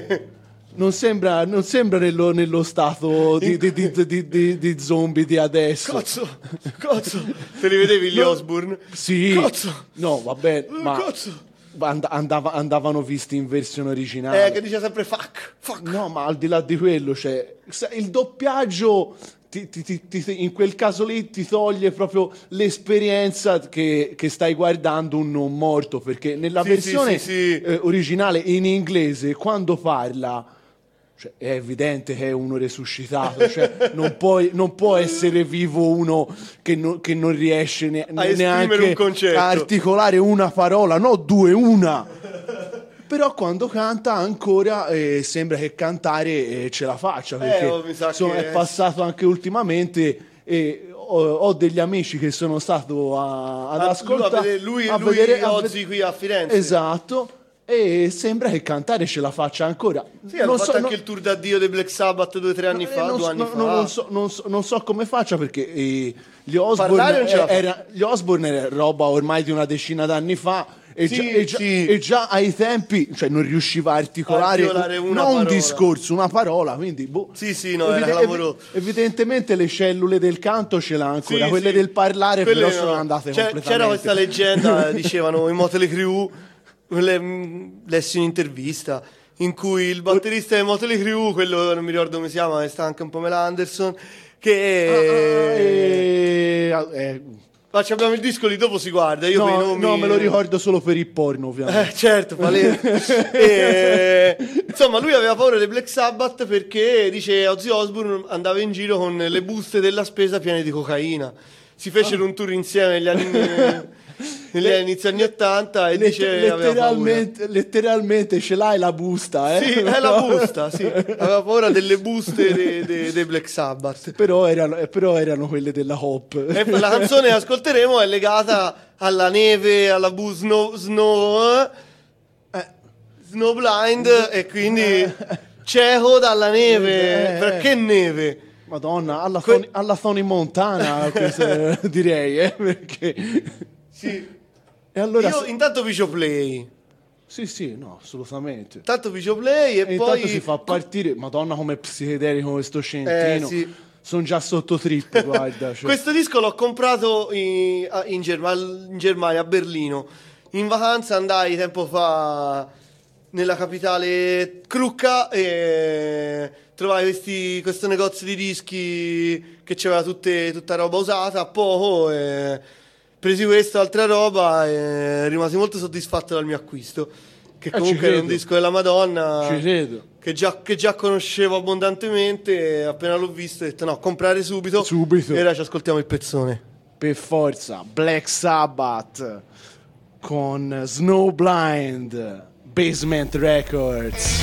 Non sembra, non sembra nello, nello stato di, di- di- di- di- di zombie di adesso. Cazzo, cazzo. Te li vedevi gli No. Osbourne? Sì. Cazzo. No, vabbè, ma Cazzo. and- andava- andavano visti in versione originale. Eh, che dice sempre fuck, fuck. No, ma al di là di quello, cioè, sa- il doppiaggio ti- ti- ti- ti- in quel caso lì ti toglie proprio l'esperienza che, che stai guardando un non morto, perché nella Sì, versione sì, sì, sì. eh, originale in inglese, quando parla, cioè, è evidente che è uno resuscitato, cioè, non, puoi- non può essere vivo uno che, non- che non riesce ne- A esprimere neanche un concetto. a articolare una parola, no due, una. Però quando canta ancora eh, sembra che cantare eh, ce la faccia, perché oh, mi sa insomma, che- è passato anche ultimamente e ho, ho degli amici che sono stato a- ad Ah, ascoltare lui, a lui vedere- a Ozzy ved- qui a Firenze. esatto, e sembra che cantare ce la faccia ancora. Sì, hanno Non fatto so- anche non- il tour d'addio dei Black Sabbath due o tre anni eh, fa, non, due so- anni no, fa. no, non, so, non so- non so- non so come faccia perché eh, gli Parlare non ce la Osbourne fa. era, gli Osbourne era roba ormai di una decina d'anni fa e, Sì, già, e già- sì. e già ai tempi cioè, non riusciva a articolare, Articolare una non un parola. discorso, una parola, quindi boh. Sì, sì, no, era Evide- clamoroso. evi- evidentemente le cellule del canto ce l'ha ancora, Sì, quelle sì. del parlare Quelle però no. sono andate C'è- completamente. C'era questa leggenda, dicevano in Motley Crue, le- mh, lessi un'intervista in cui il batterista di Motley Crue, quello non mi ricordo come si chiama, è sta anche un Pamela Anderson, che... Ah, e- eh, Ma ci abbiamo il disco lì, dopo si guarda, io per i no, nomi... no, me lo ricordo solo per il porno ovviamente. Eh, certo, palese. E, insomma, lui aveva paura dei Black Sabbath perché, dice, Ozzy Osbourne andava in giro con le buste della spesa piene di cocaina. Si fecero un tour insieme negli anni, negli anni inizio anni ottanta e Let- dice aveva paura. letteralmente, letteralmente ce l'hai la busta, eh? Sì, è la busta, sì. Aveva paura delle buste dei, dei- dei Black Sabbath. però, erano, eh, però erano quelle della Hop. E poi la canzone che ascolteremo è legata alla neve, alla bu Snow, snow, eh, Snow Blind e quindi cieco dalla neve. Eh, Perché neve? Madonna, alla, Que- Tony, alla Tony Montana questa, direi, eh? Perché... Sì. E allora... Io se- intanto vicio play. Sì, sì, no, assolutamente. Intanto vicio play e, E poi intanto si fa partire... Madonna, come psichedelico questo centino. Eh, sì. Sono già sotto trip, guarda. Cioè. Questo disco l'ho comprato in, a- in, Germa- in Germania, a Berlino. In vacanza andai tempo fa nella capitale Krucka e trovai questi, questo negozio di dischi che c'aveva tutte, tutta roba usata, a poco, e presi questo, altra roba e rimasi molto soddisfatto dal mio acquisto. Che Eh, ci comunque era un credo. disco della Madonna. Ci credo. Che già, che già conoscevo abbondantemente, e appena l'ho visto ho detto no, comprare subito. Subito. E ora ci ascoltiamo il pezzone. Per forza, Black Sabbath con Snowblind, Basement Records.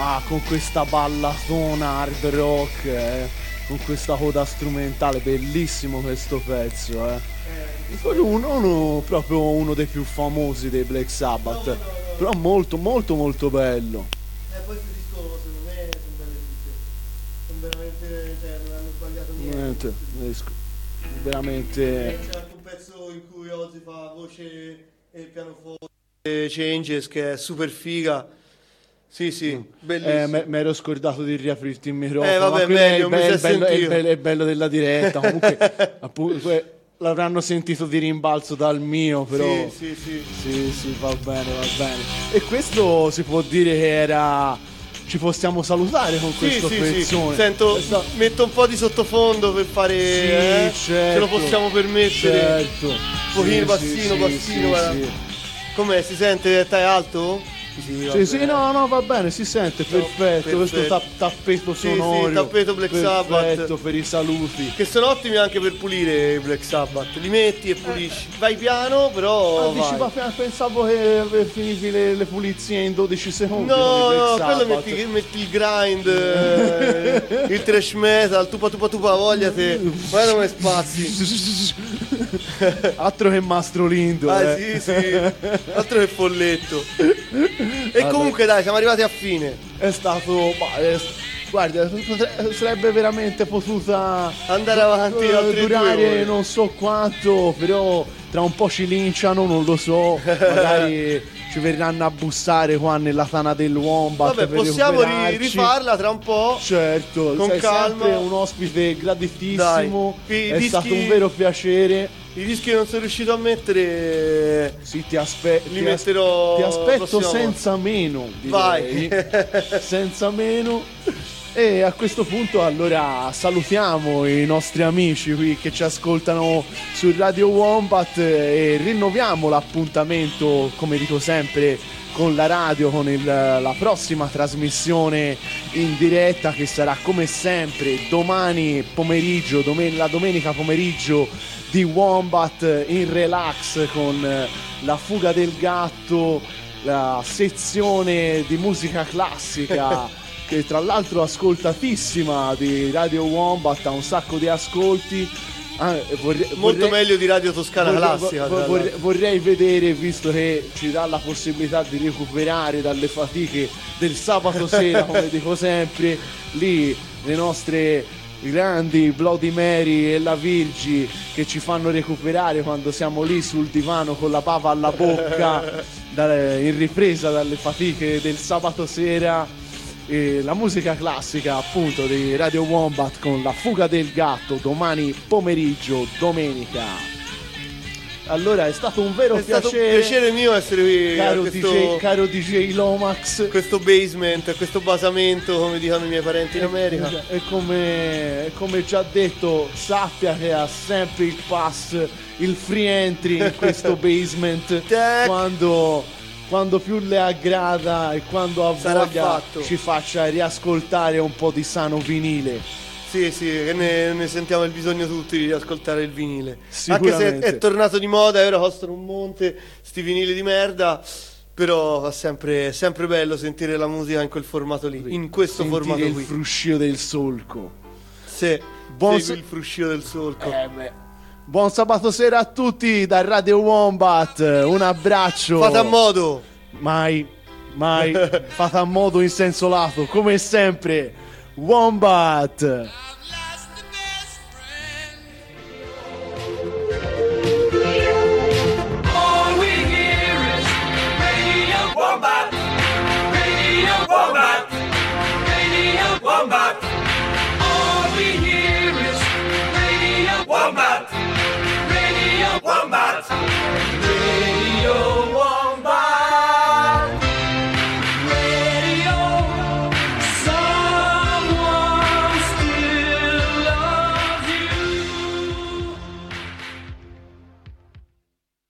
questa, con questa ballatona hard rock, eh, con questa coda strumentale, bellissimo questo pezzo, eh. Uno, uno, proprio uno dei più famosi dei Black Sabbath, però molto molto molto bello. Eh, poi questo disco secondo me sono belle tutte, sono veramente, cioè non hanno sbagliato niente. Niente, veramente. C'è anche un pezzo in cui Ozzy fa voce e pianoforte Changes, che è super figa. Sì, sì, bellissimo. Eh, mi ero scordato di riaprirti il microfono. Eh, vabbè, ma quello meglio, è, mi be- si è è bello, è, sentito. bello, è bello della diretta. Comunque, appunto, que- l'avranno sentito di rimbalzo dal mio, però. Sì, sì, sì. Sì, sì, va bene, va bene. E questo si può dire che era. Ci possiamo salutare con Sì, questo sì, sì. pezzone. Sento, Questa- metto un po' di sottofondo per fare, Sì, eh, certo. ce lo possiamo permettere. Certo. Un pochino Sì, bassino, sì, bassino, sì, guarda. sì. Com'è? Si sente? È alto? Sì, Sì, sì, no, no, va bene, si sente, perfetto. perfetto. Questo ta- tappeto Sì, sonoro. sì, tappeto Black Sabbath. Perfetto, per i saluti. Che sono ottimi anche per pulire i Black Sabbath. Li metti e pulisci. Vai piano, però. Ah, dici, vai. ma pensavo che finivi le, le pulizie in dodici secondi. No, con i Black no, quello Sabbath. metti, metti il grind, eh, il trash metal, tupa tupa tupa, voglia te. Guarda come spazi. Altro che Mastro Lindo. Ah eh. sì, sì. Altro che folletto. E comunque dai, siamo arrivati a fine. È stato. Bah, è- guarda, potre- sarebbe veramente potuta Andare avanti eh, altre due durare ore. non so quanto, però tra un po' ci linciano, non lo so. Magari ci verranno a bussare qua nella tana del Wombat. Vabbè, per possiamo ri- recuperarci. rifarla tra un po'. Certo, Con sei calma. sempre un ospite graditissimo. Dai, i È dischi- stato un vero piacere. I dischi che non sono riuscito a mettere. Sì, ti, aspe- Li ti as- metterò ti la aspetto prossima senza meno. Vai. direi. Senza meno. E a questo punto allora salutiamo i nostri amici qui che ci ascoltano su Radio Wombat e rinnoviamo l'appuntamento, come dico sempre, con la radio, con il- la prossima trasmissione in diretta che sarà come sempre domani pomeriggio, domen- la domenica pomeriggio di Wombat in relax con eh, la fuga del gatto, la sezione di musica classica che tra l'altro ascoltatissima di Radio Wombat, ha un sacco di ascolti. Ah, e vorrei- Molto vorrei- meglio di Radio Toscana vorrei- Classica. vo- tra vorrei, l'altro. vorrei vedere, visto che ci dà la possibilità di recuperare dalle fatiche del sabato sera, come dico sempre, lì le nostre grandi Bloody Mary e la Virgi che ci fanno recuperare quando siamo lì sul divano con la pava alla bocca da- in ripresa dalle fatiche del sabato sera. E la musica classica appunto di Radio Wombat con la fuga del gatto domani pomeriggio, domenica. Allora è stato un vero È stato un piacere, piacere mio essere qui caro, a D questo, J, caro D J Lomax. questo basement, a questo basamento, come dicono i miei parenti in America. E come, e come già detto, sappia che ha sempre il pass, il free entry in questo basement Tac. quando, quando più le aggrada e quando ha Sarà voglia fatto. ci faccia riascoltare un po' di sano vinile. Sì, sì, che ne, ne sentiamo il bisogno tutti di ascoltare il vinile. Anche se Sicuramente. è tornato di moda e ora costano un monte, sti vinili di merda. Però è sempre, è sempre bello sentire la musica in quel formato lì, in questo Sentire formato il qui. fruscio del solco. Sì, Buon segui s- il fruscio del solco. Eh beh. Buon sabato sera a tutti da Radio Wombat, un abbraccio. Fate a modo! Mai, mai, fate a modo in senso lato, come sempre. Wombat. I've lost the best friend. All we hear is Radio Wombat, Radio Wombat, Radio Wombat. All we hear is Radio Wombat, Radio Wombat.